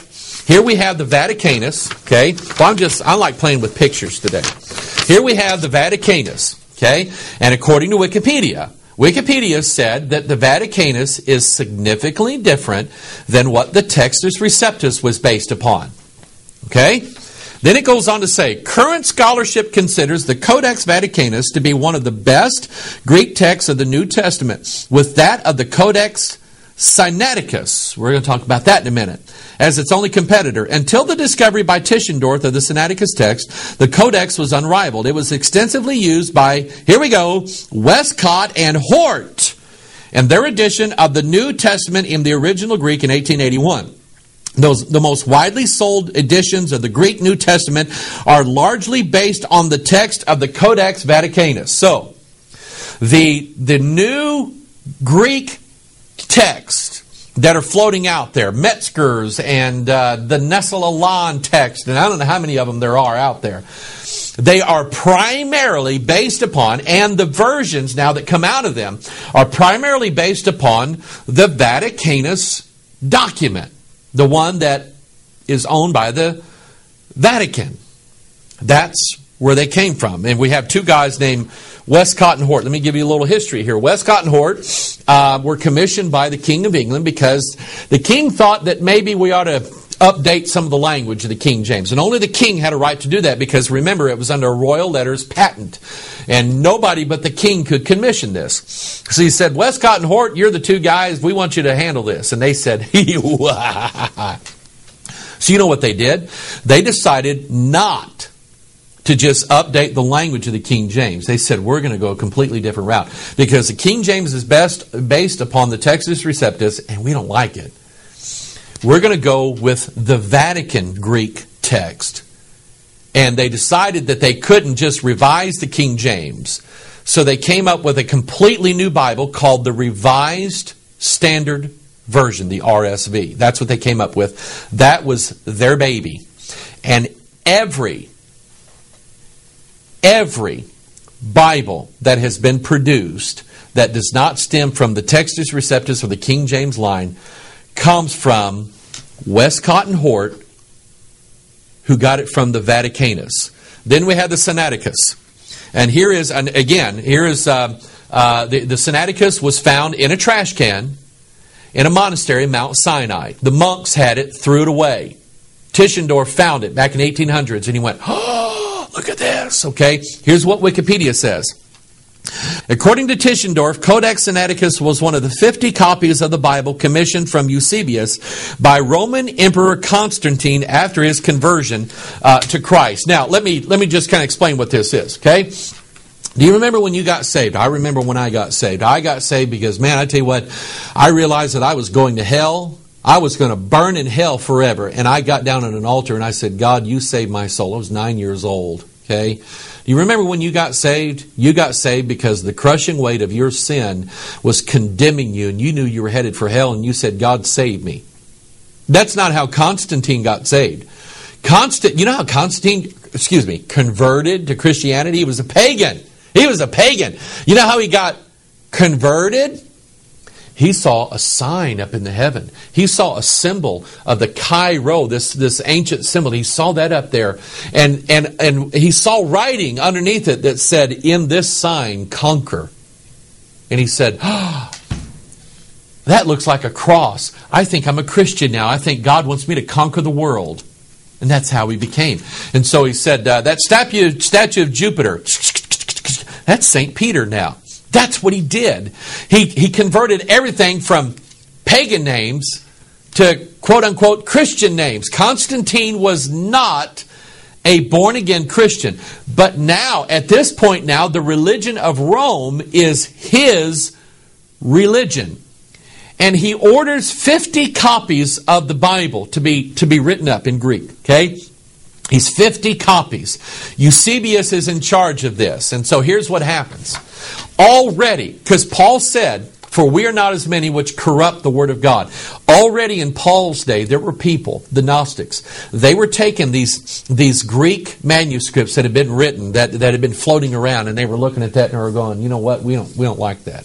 A: Here we have the Vaticanus, okay? Well, I'm just, I like playing with pictures today. Here we have the Vaticanus, okay? And according to Wikipedia, Wikipedia said that the Vaticanus is significantly different than what the Textus Receptus was based upon. Okay? Then it goes on to say, current scholarship considers the Codex Vaticanus to be one of the best Greek texts of the New Testament, with that of the Codex Sinaiticus. We're going to talk about that in a minute. As its only competitor. Until the discovery by Tischendorf of the Sinaiticus text, the Codex was unrivaled. It was extensively used by, here we go, Westcott and Hort, and their edition of the New Testament in the original Greek in eighteen eighty-one. Those, the most widely sold editions of the Greek New Testament are largely based on the text of the Codex Vaticanus. So, the, the new Greek text that are floating out there, Metzger's and uh, the Nestle-Aland text, and I don't know how many of them there are out there. They are primarily based upon, and the versions now that come out of them are primarily based upon the Vaticanus document, the one that is owned by the Vatican. That's where they came from. And we have two guys named Westcott and Hort. Let me give you a little history here. Westcott and Hort uh, were commissioned by the King of England because the king thought that maybe we ought to update some of the language of the King James. And only the king had a right to do that because, remember, it was under a royal letters patent. And nobody but the king could commission this. So he said, Westcott and Hort, you're the two guys. We want you to handle this. And they said, so you know what they did? They decided not to just update the language of the King James. They said, we're going to go a completely different route because the King James is best based upon the Textus Receptus, and we don't like it. We're going to go with the Vatican Greek text. And they decided that they couldn't just revise the King James. So they came up with a completely new Bible called the Revised Standard Version, the R S V. That's what they came up with. That was their baby. And every Every Bible that has been produced that does not stem from the Textus Receptus or the King James line comes from Westcott and Hort, who got it from the Vaticanus. Then we have the Sinaiticus. And here is, and again, here is, uh, uh, the, the Sinaiticus was found in a trash can in a monastery in Mount Sinai. The monks had it, threw it away. Tischendorf found it back in eighteen hundreds, and he went, oh, look at this. Okay, here's what Wikipedia says. According to Tischendorf, Codex Sinaiticus was one of the fifty copies of the Bible commissioned from Eusebius by Roman Emperor Constantine after his conversion uh, to Christ. Now, let me let me just kind of explain what this is, okay? Do you remember when you got saved? I remember when I got saved. I got saved because, man, I tell you what, I realized that I was going to hell. I was going to burn in hell forever. And I got down on an altar and I said, God, you saved my soul. I was nine years old, okay? Do you remember when you got saved? You got saved because the crushing weight of your sin was condemning you, and you knew you were headed for hell, and you said, God, save me. That's not how Constantine got saved. Constant, you know how Constantine, excuse me, converted to Christianity? He was a pagan. He was a pagan. You know how he got converted? He saw a sign up in the heaven. He saw a symbol of the Chi Rho, this, this ancient symbol. He saw that up there. And, and, and he saw writing underneath it that said, in this sign, conquer. And he said, oh, that looks like a cross. I think I'm a Christian now. I think God wants me to conquer the world. And that's how he became. And so he said, uh, that statue, statue of Jupiter, that's Saint Peter now. That's what he did. He, he converted everything from pagan names to quote-unquote Christian names. Constantine was not a born-again Christian. But now, at this point now, the religion of Rome is his religion. And he orders fifty copies of the Bible to be, to be written up in Greek. Okay? He's fifty copies. Eusebius is in charge of this. And so here's what happens. Already, because Paul said, for we are not as many which corrupt the word of God. Already in Paul's day, there were people, the Gnostics, they were taking these, these Greek manuscripts that had been written, that, that had been floating around, and they were looking at that and they were going, you know what, we don't, we don't like that.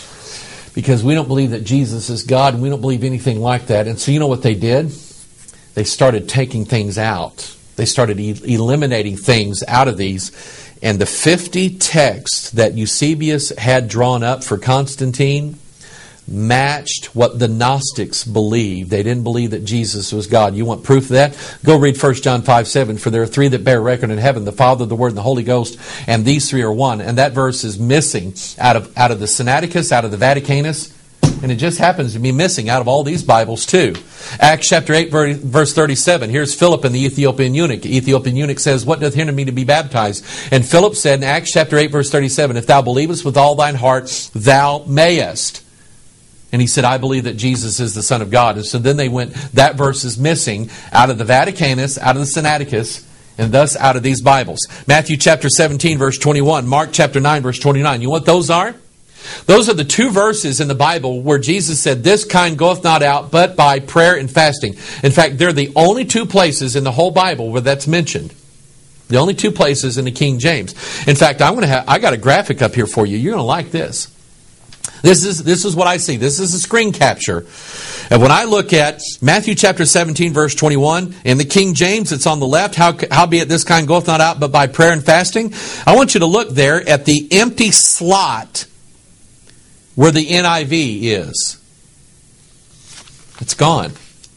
A: Because we don't believe that Jesus is God, and we don't believe anything like that. And so you know what they did? they started taking things out. They started e- eliminating things out of these. And the fifty texts that Eusebius had drawn up for Constantine matched what the Gnostics believed. They didn't believe that Jesus was God. You want proof of that? Go read First John five seven. For there are three that bear record in heaven, the Father, the Word, and the Holy Ghost, and these three are one. And that verse is missing out of, out of the Sinaiticus, out of the Vaticanus, and it just happens to be missing out of all these Bibles too. Acts chapter eight, verse thirty-seven. Here's Philip and the Ethiopian eunuch. The Ethiopian eunuch says, "What doth hinder me to be baptized?" And Philip said in Acts chapter eight, verse thirty-seven, "If thou believest with all thine heart, thou mayest." And he said, "I believe that Jesus is the Son of God." And so then they went, that verse is missing out of the Vaticanus, out of the Sinaiticus, and thus out of these Bibles. Matthew chapter seventeen, verse twenty-one. Mark chapter nine, verse twenty-nine. You know what those are? Those are the two verses in the Bible where Jesus said, "This kind goeth not out but by prayer and fasting." In fact, they're the only two places in the whole Bible where that's mentioned. The only two places in the King James. In fact, I'm going to have, I got a graphic up here for you. You're going to like this. This is this is what I see. This is a screen capture. And when I look at Matthew chapter seventeen, verse twenty-one, in the King James, it's on the left, How, howbeit this kind goeth not out but by prayer and fasting. I want you to look there at the empty slot where the N I V is. It's gone.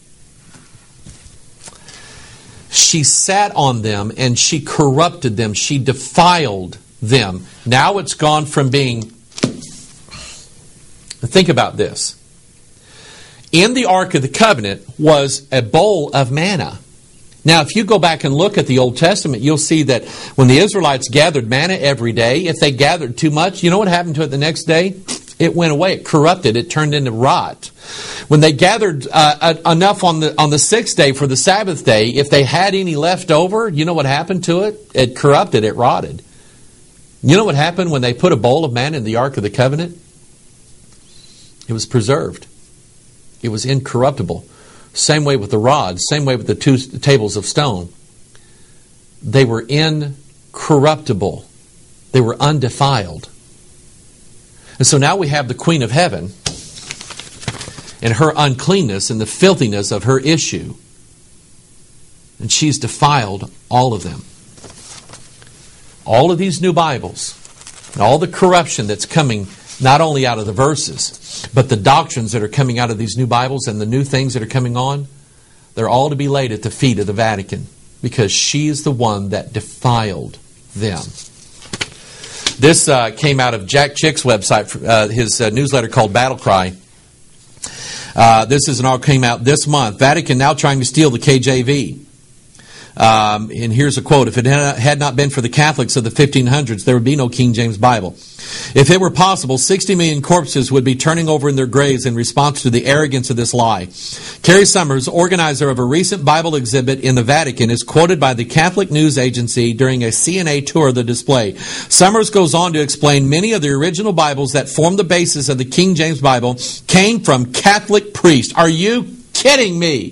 A: She sat on them and she corrupted them. She defiled them. Now it's gone from being... Think about this. In the Ark of the Covenant was a bowl of manna. Now, if you go back and look at the Old Testament, you'll see that when the Israelites gathered manna every day, if they gathered too much, you know what happened to it the next day? It went away. It corrupted. It turned into rot. When they gathered uh, enough on the on the sixth day for the Sabbath day, if they had any left over, you know what happened to it? It corrupted. It rotted. You know what happened when they put a bowl of manna in the Ark of the Covenant? It was preserved. It was incorruptible. Same way with the rod. Same way with the two tables of stone. They were incorruptible. They were undefiled. And so now we have the Queen of Heaven and her uncleanness and the filthiness of her issue. And she's defiled all of them. All of these new Bibles, and all the corruption that's coming not only out of the verses, but the doctrines that are coming out of these new Bibles and the new things that are coming on, they're all to be laid at the feet of the Vatican because she is the one that defiled them. This uh, came out of Jack Chick's website, uh, his uh, newsletter called Battle Cry. Uh, this is an article came out this month. Vatican now trying to steal the K J V. Um, and here's a quote. "If it had not been for the Catholics of the fifteen hundreds, there would be no King James Bible. If it were possible, sixty million corpses would be turning over in their graves in response to the arrogance of this lie." Carrie Summers, organizer of a recent Bible exhibit in the Vatican, is quoted by the Catholic News Agency during a C N A tour of the display. Summers goes on to explain many of the original Bibles that form the basis of the King James Bible came from Catholic priests. Are you kidding me?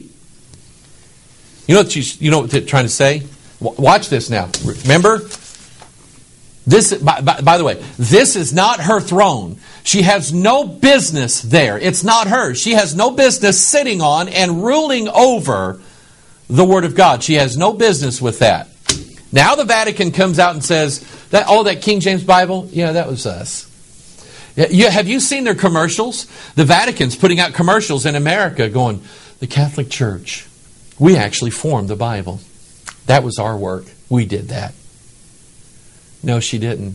A: You know what she's, you know what they're trying to say? Watch this now. Remember? This, by, by, by the way, this is not her throne. She has no business there. It's not her. She has no business sitting on and ruling over the Word of God. She has no business with that. Now the Vatican comes out and says, that, oh, that King James Bible? Yeah, that was us. You, have you seen their commercials? The Vatican's putting out commercials in America going, the Catholic Church, we actually formed the Bible. That was our work. We did that. No, she didn't.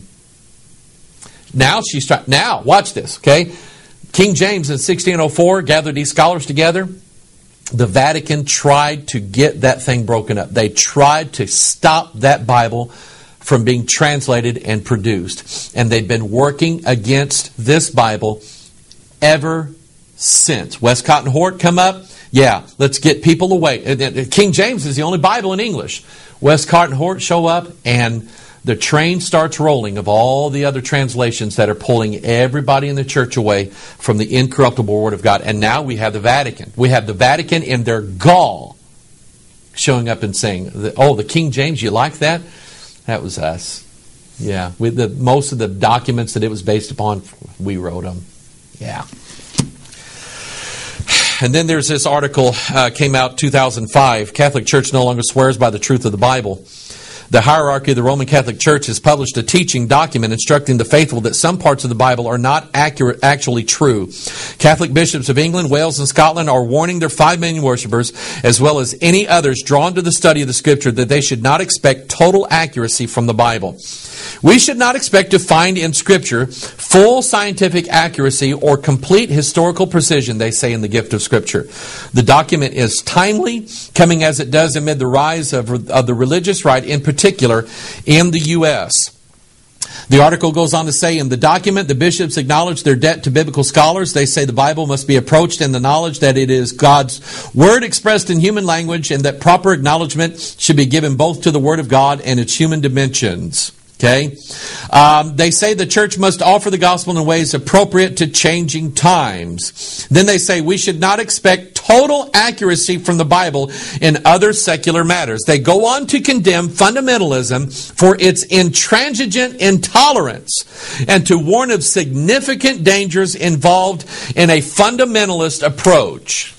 A: Now she's trying. Now, watch this, okay? King James in sixteen oh four gathered these scholars together. The Vatican tried to get that thing broken up. They tried to stop that Bible from being translated and produced. And they've been working against this Bible ever since. Westcott and Hort come up. Yeah, let's get people away. King James is the only Bible in English. Westcott and Hort show up, and the train starts rolling of all the other translations that are pulling everybody in the church away from the incorruptible Word of God. And now we have the Vatican. We have the Vatican in their gall showing up and saying, oh, the King James, you like that? That was us. Yeah, we, the, most of the documents that it was based upon, we wrote them. Yeah. And then there's this article, uh, came out two thousand five. Catholic Church no longer swears by the truth of the Bible. The hierarchy of the Roman Catholic Church has published a teaching document instructing the faithful that some parts of the Bible are not accurate, actually true. Catholic bishops of England, Wales, and Scotland are warning their five million worshipers, as well as any others drawn to the study of the Scripture, that they should not expect total accuracy from the Bible. We should not expect to find in Scripture full scientific accuracy or complete historical precision, they say in The Gift of Scripture. The document is timely, coming as it does amid the rise of, of the religious right, in particular in the U S The article goes on to say, in the document, the bishops acknowledge their debt to biblical scholars. They say the Bible must be approached in the knowledge that it is God's Word expressed in human language, and that proper acknowledgement should be given both to the Word of God and its human dimensions. Okay? Um, they say the church must offer the gospel in ways appropriate to changing times. Then they say we should not expect total accuracy from the Bible in other secular matters. They go on to condemn fundamentalism for its intransigent intolerance and to warn of significant dangers involved in a fundamentalist approach.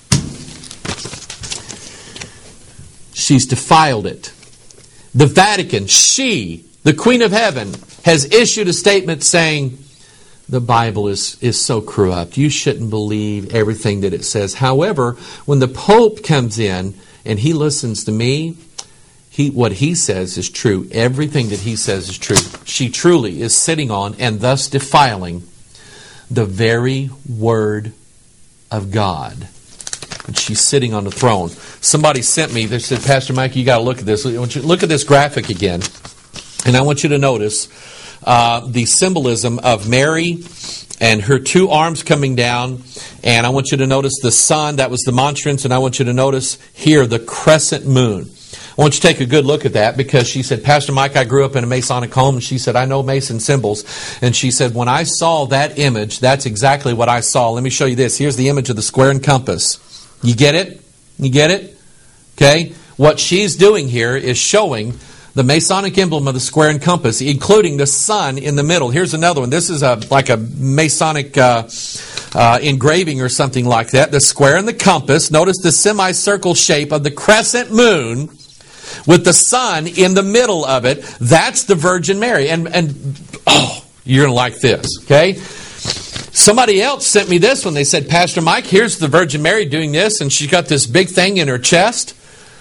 A: She's defiled it. The Vatican, she... the Queen of Heaven, has issued a statement saying the Bible is, is so corrupt. You shouldn't believe everything that it says. However, when the Pope comes in and he listens to me, he, what he says is true. Everything that he says is true. She truly is sitting on and thus defiling the very Word of God. And she's sitting on the throne. Somebody sent me, they said, Pastor Mike, you got to look at this. Look at this graphic again. And I want you to notice uh, the symbolism of Mary and her two arms coming down. And I want you to notice the sun, that was the monstrance. And I want you to notice here the crescent moon. I want you to take a good look at that, because she said, Pastor Mike, I grew up in a Masonic home. And she said, I know Mason symbols. And she said, when I saw that image, that's exactly what I saw. Let me show you this. Here's the image of the square and compass. You get it? You get it? Okay? What she's doing here is showing the Masonic emblem of the square and compass, including the sun in the middle. Here's another one. This is a like a Masonic uh, uh, engraving or something like that. The square and the compass. Notice the semicircle shape of the crescent moon with the sun in the middle of it. That's the Virgin Mary. And, and oh, you're going to like this, okay? Somebody else sent me this one. They said, Pastor Mike, here's the Virgin Mary doing this, and she's got this big thing in her chest.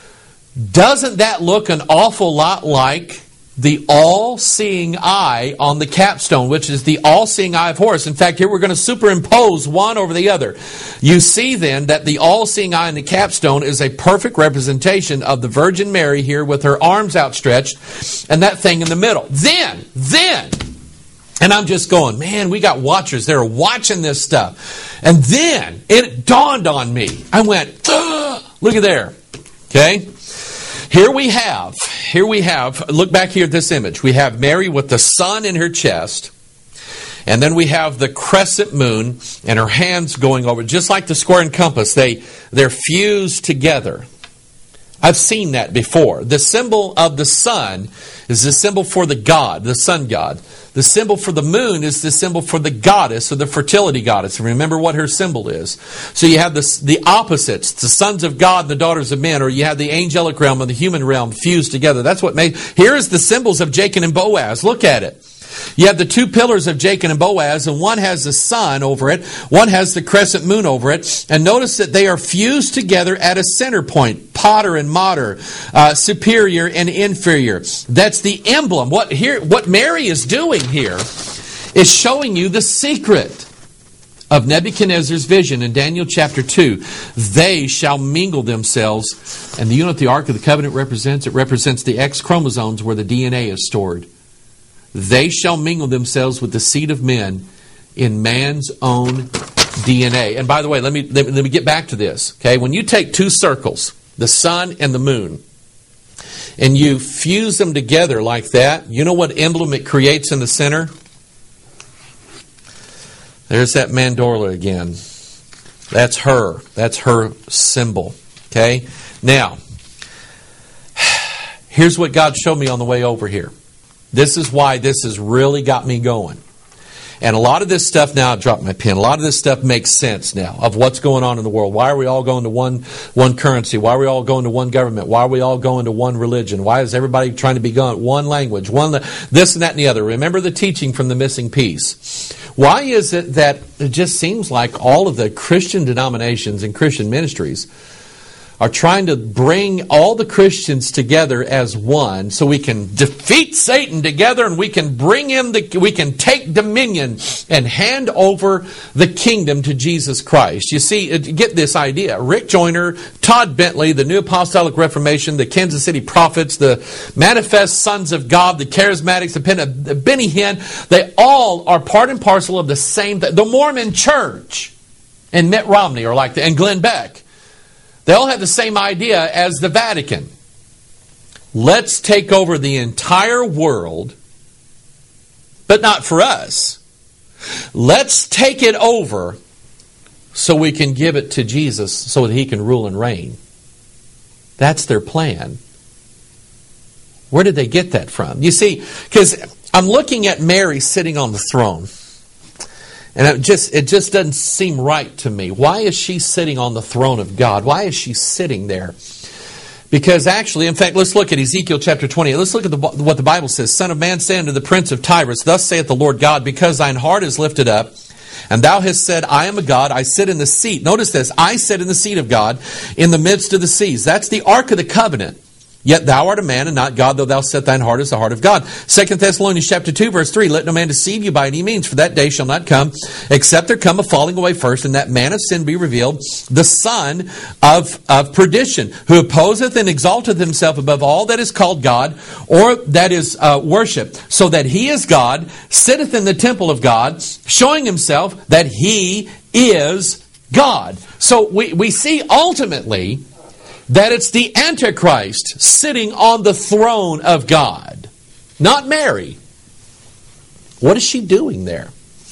A: Doesn't that look an awful lot like the all-seeing eye on the capstone, which is the all-seeing eye of Horus? In fact, here we're going to superimpose one over the other. You see then that the all-seeing eye on the capstone is a perfect representation of the Virgin Mary here with her arms outstretched and that thing in the middle. Then, then, and I'm just going, man, we got watchers. They're watching this stuff. And then it dawned on me. I went, oh, look at there. Okay? Here we have, here we have, look back here at this image. We have Mary with the sun in her chest. And then we have the crescent moon and her hands going over. Just like the square and compass, they, they're fused together. I've seen that before. The symbol of the sun is the symbol for the god, the sun god. The symbol for the moon is the symbol for the goddess, or the fertility goddess. And remember what her symbol is. So you have the, the opposites, the sons of God and the daughters of men, or you have the angelic realm and the human realm fused together. That's what made... Here is the symbols of Jachin and Boaz. Look at it. You have the two pillars of Jachin and Boaz, and one has the sun over it, one has the crescent moon over it. And notice that they are fused together at a center point, pater and mater, uh, superior and inferior. That's the emblem. What here? What Mary is doing here is showing you the secret of Nebuchadnezzar's vision in Daniel chapter two. They shall mingle themselves. And you know what the Ark of the Covenant represents? It represents the X chromosomes where the D N A is stored. They shall mingle themselves with the seed of men in man's own D N A. And by the way, let me, let me let me get back to this. Okay, when you take two circles, the sun and the moon, and you fuse them together like that, you know what emblem it creates in the center? There's that mandorla again. That's her. That's her symbol. Okay? Now, here's what God showed me on the way over here. This is why this has really got me going. And a lot of this stuff now, I've dropped my pen, a lot of this stuff makes sense now of what's going on in the world. Why are we all going to one one currency? Why are we all going to one government? Why are we all going to one religion? Why is everybody trying to be going one language, one this and that and the other? Remember the teaching from the missing piece. Why is it that it just seems like all of the Christian denominations and Christian ministries are trying to bring all the Christians together as one so we can defeat Satan together and we can bring him, the, we can take dominion and hand over the kingdom to Jesus Christ. You see, get this idea. Rick Joyner, Todd Bentley, the New Apostolic Reformation, the Kansas City Prophets, the Manifest Sons of God, the Charismatics, the, Pen, the Benny Hinn, they all are part and parcel of the same thing. The Mormon Church and Mitt Romney are like that, and Glenn Beck. They all have the same idea as the Vatican. Let's take over the entire world, but not for us. Let's take it over so we can give it to Jesus so that He can rule and reign. That's their plan. Where did they get that from? You see, because I'm looking at Mary sitting on the throne. And it just it just doesn't seem right to me. Why is she sitting on the throne of God? Why is she sitting there? Because actually, in fact, let's look at Ezekiel chapter twenty. Let's look at the, what the Bible says. Son of man, say unto the prince of Tyrus, thus saith the Lord God, because thine heart is lifted up, and thou hast said, I am a God, I sit in the seat. Notice this, I sit in the seat of God in the midst of the seas. That's the Ark of the Covenant. Yet thou art a man and not God, though thou set thine heart as the heart of God. Second Thessalonians chapter two, verse three, let no man deceive you by any means, for that day shall not come, except there come a falling away first, and that man of sin be revealed, the son of, of perdition, who opposeth and exalteth himself above all that is called God, or that is uh, worship, so that he is God, sitteth in the temple of God, showing himself that he is God. So we, we see ultimately that it's the Antichrist sitting on the throne of God, not Mary. What is she doing there?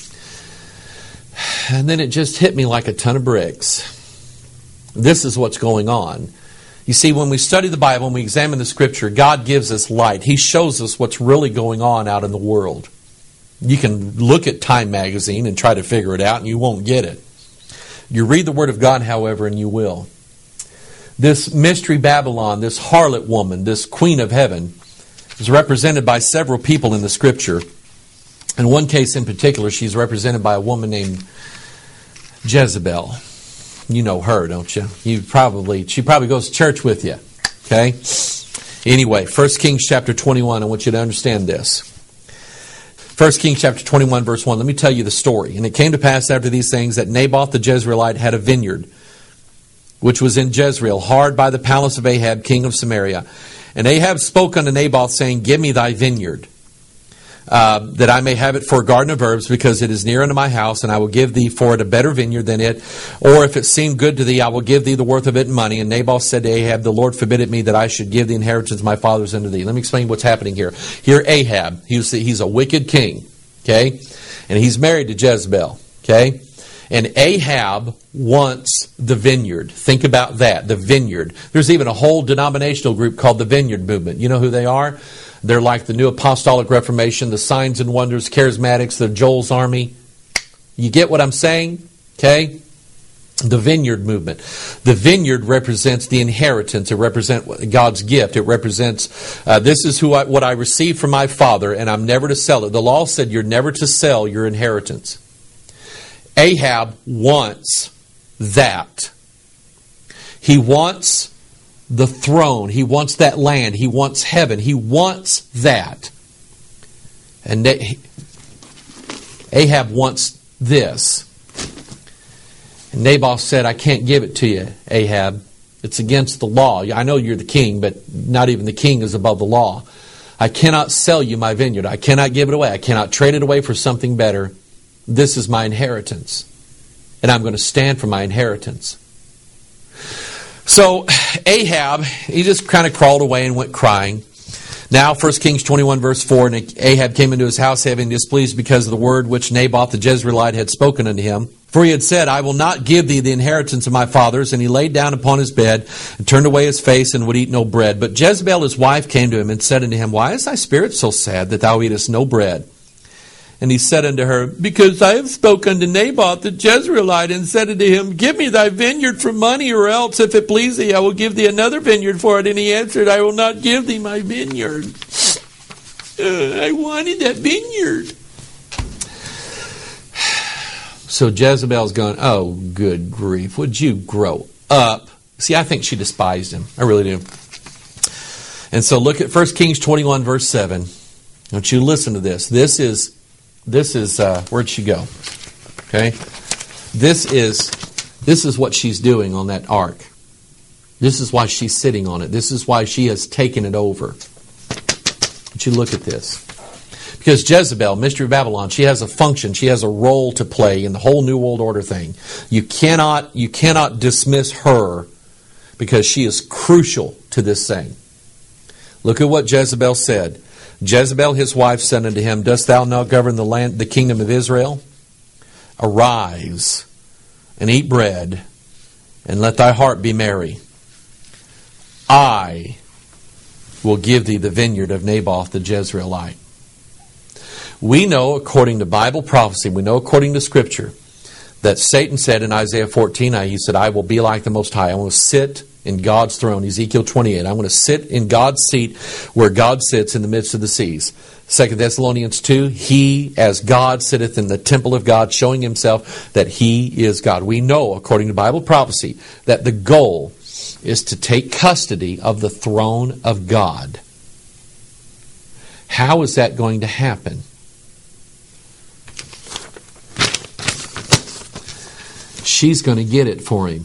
A: And then it just hit me like a ton of bricks. This is what's going on. You see, when we study the Bible and we examine the Scripture, God gives us light. He shows us what's really going on out in the world. You can look at Time magazine and try to figure it out, and you won't get it. You read the Word of God, however, and you will. This mystery Babylon, this harlot woman, this queen of heaven, is represented by several people in the Scripture. In one case in particular, she's represented by a woman named Jezebel. You know her, don't you? You probably she probably goes to church with you. Okay? Anyway, First Kings chapter twenty-one, I want you to understand this. First Kings chapter twenty-one, verse one. Let me tell you the story. And it came to pass after these things that Naboth the Jezreelite had a vineyard, which was in Jezreel, hard by the palace of Ahab, king of Samaria. And Ahab spoke unto Naboth, saying, give me thy vineyard, uh, that I may have it for a garden of herbs, because it is near unto my house, and I will give thee for it a better vineyard than it. Or if it seem good to thee, I will give thee the worth of it in money. And Naboth said to Ahab, the Lord forbid it me that I should give the inheritance of my fathers unto thee. Let me explain what's happening here. Here Ahab, he's, he's a wicked king, okay? And he's married to Jezebel, okay? And Ahab wants the vineyard. Think about that, the vineyard. There's even a whole denominational group called the Vineyard Movement. You know who they are? They're like the New Apostolic Reformation, the Signs and Wonders, Charismatics, the Joel's Army. You get what I'm saying? Okay? The Vineyard Movement. The vineyard represents the inheritance. It represents God's gift. It represents, uh, this is who I, what I received from my Father, and I'm never to sell it. The law said you're never to sell your inheritance. Ahab wants that. He wants the throne. He wants that land. He wants heaven. He wants that. And Ahab wants this. And Naboth said, I can't give it to you, Ahab. It's against the law. I know you're the king, but not even the king is above the law. I cannot sell you my vineyard. I cannot give it away. I cannot trade it away for something better. This is my inheritance, and I'm going to stand for my inheritance. So Ahab, he just kind of crawled away and went crying. Now, First Kings twenty-one, verse four, and Ahab came into his house having displeased because of the word which Naboth the Jezreelite had spoken unto him. For he had said, I will not give thee the inheritance of my fathers. And he laid down upon his bed and turned away his face and would eat no bread. But Jezebel his wife came to him and said unto him, Why is thy spirit so sad that thou eatest no bread? And he said unto her, Because I have spoken unto Naboth the Jezreelite, and said unto him, Give me thy vineyard for money, or else, if it please thee, I will give thee another vineyard for it. And he answered, I will not give thee my vineyard. Uh, I wanted that vineyard. So Jezebel's going, oh, good grief, would you grow up? See, I think she despised him. I really do. And so look at First Kings twenty-one, verse seven. I want you to listen to this. This is, this is, uh, where'd she go? Okay? This is, this is what she's doing on that ark. This is why she's sitting on it. This is why she has taken it over. But you look at this. Because Jezebel, Mystery of Babylon, she has a function, she has a role to play in the whole New World Order thing. You cannot, you cannot dismiss her because she is crucial to this thing. Look at what Jezebel said. Jezebel, his wife, said unto him, Dost thou not govern the land, the kingdom of Israel? Arise and eat bread, and let thy heart be merry. I will give thee the vineyard of Naboth the Jezreelite. We know, according to Bible prophecy, we know according to Scripture, that Satan said in Isaiah fourteen, he said, I will be like the Most High. I will sit in God's throne. Ezekiel twenty-eight. I'm going to sit in God's seat where God sits in the midst of the seas. Second Thessalonians two, he as God sitteth in the temple of God, showing himself that he is God. We know, according to Bible prophecy, that the goal is to take custody of the throne of God. How is that going to happen? She's going to get it for him.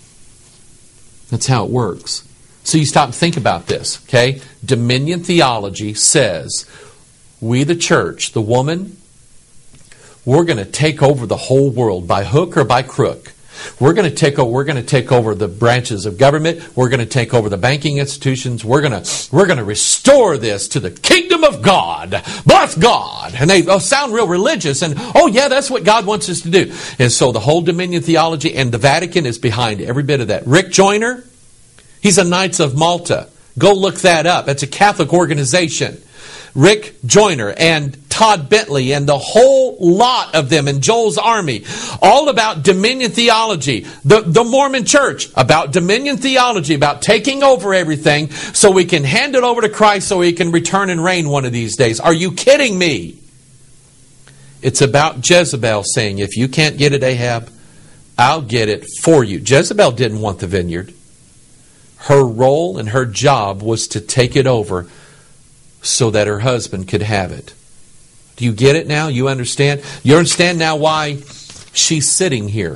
A: That's how it works. So you stop and think about this, okay? Dominion theology says, we the church, the woman, we're going to take over the whole world by hook or by crook. We're going to take over, we're going to take over the branches of government. We're going to take over the banking institutions. We're going to we're going to restore this to the kingdom of God. Bless God. And they oh, sound real religious. And oh yeah, that's what God wants us to do. And so the whole dominion theology and the Vatican is behind every bit of that. Rick Joyner, he's a Knights of Malta. Go look that up. It's a Catholic organization. Rick Joyner and Todd Bentley and the whole lot of them in Joel's Army, all about dominion theology. The, the Mormon Church, about dominion theology, about taking over everything so we can hand it over to Christ so he can return and reign one of these days. Are you kidding me? It's about Jezebel saying, if you can't get it, Ahab, I'll get it for you. Jezebel didn't want the vineyard. Her role and her job was to take it over so that her husband could have it. Do you get it now? You understand? You understand now why she's sitting here.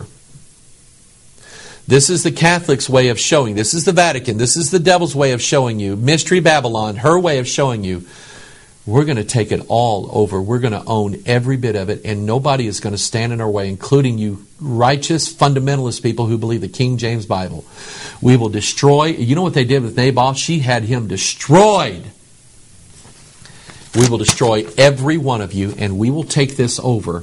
A: This is the Catholic's way of showing. This is the Vatican. This is the devil's way of showing you. Mystery Babylon, her way of showing you. We're going to take it all over. We're going to own every bit of it, and nobody is going to stand in our way, including you righteous fundamentalist people who believe the King James Bible. We will destroy. You know what they did with Naboth? She had him destroyed. We will destroy every one of you, and we will take this over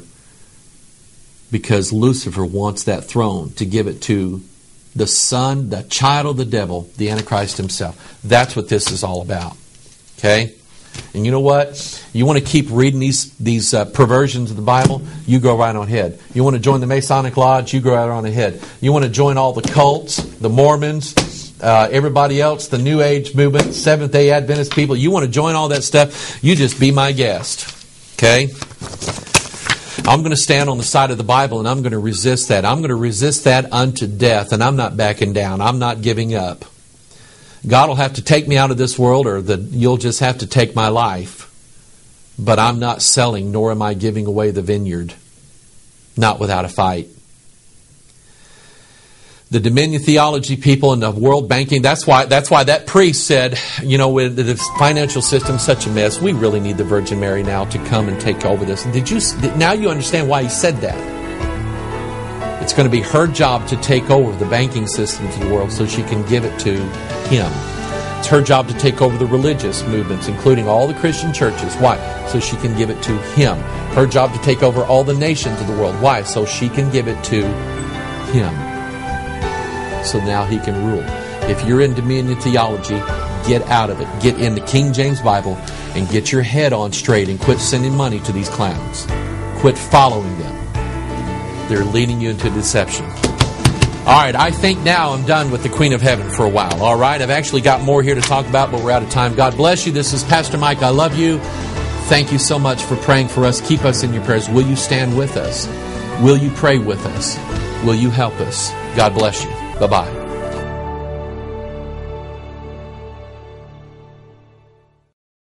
A: because Lucifer wants that throne to give it to the son, the child of the devil, the Antichrist himself. That's what this is all about. Okay? And you know what? You want to keep reading these these uh, perversions of the Bible? You go right on ahead. You want to join the Masonic Lodge? You go right on ahead. You want to join all the cults, the Mormons, Uh, everybody else, the New Age movement, Seventh-day Adventist people, you want to join all that stuff, you just be my guest. Okay? I'm going to stand on the side of the Bible and I'm going to resist that. I'm going to resist that unto death, and I'm not backing down. I'm not giving up. God will have to take me out of this world, or the, you'll just have to take my life. But I'm not selling, nor am I giving away the vineyard. Not without a fight. The dominion theology people and the world banking, that's why that's why that priest said, you know, with the financial system such a mess, we really need the Virgin Mary now to come and take over this. Did you now you understand why he said that? It's going to be her job to take over the banking system to the world so she can give it to him. It's her job to take over the religious movements, including all the Christian churches. Why? So she can give it to him. Her job to take over all the nations of the world. Why? So she can give it to him. So now he can rule. If you're in dominion theology, get out of it. Get in the King James Bible and get your head on straight and quit sending money to these clowns. Quit following them. They're leading you into deception. All right, I think now I'm done with the Queen of Heaven for a while. All right, I've actually got more here to talk about, but we're out of time. God bless you. This is Pastor Mike. I love you. Thank you so much for praying for us. Keep us in your prayers. Will you stand with us? Will you pray with us? Will you help us? God bless you. Bye-bye.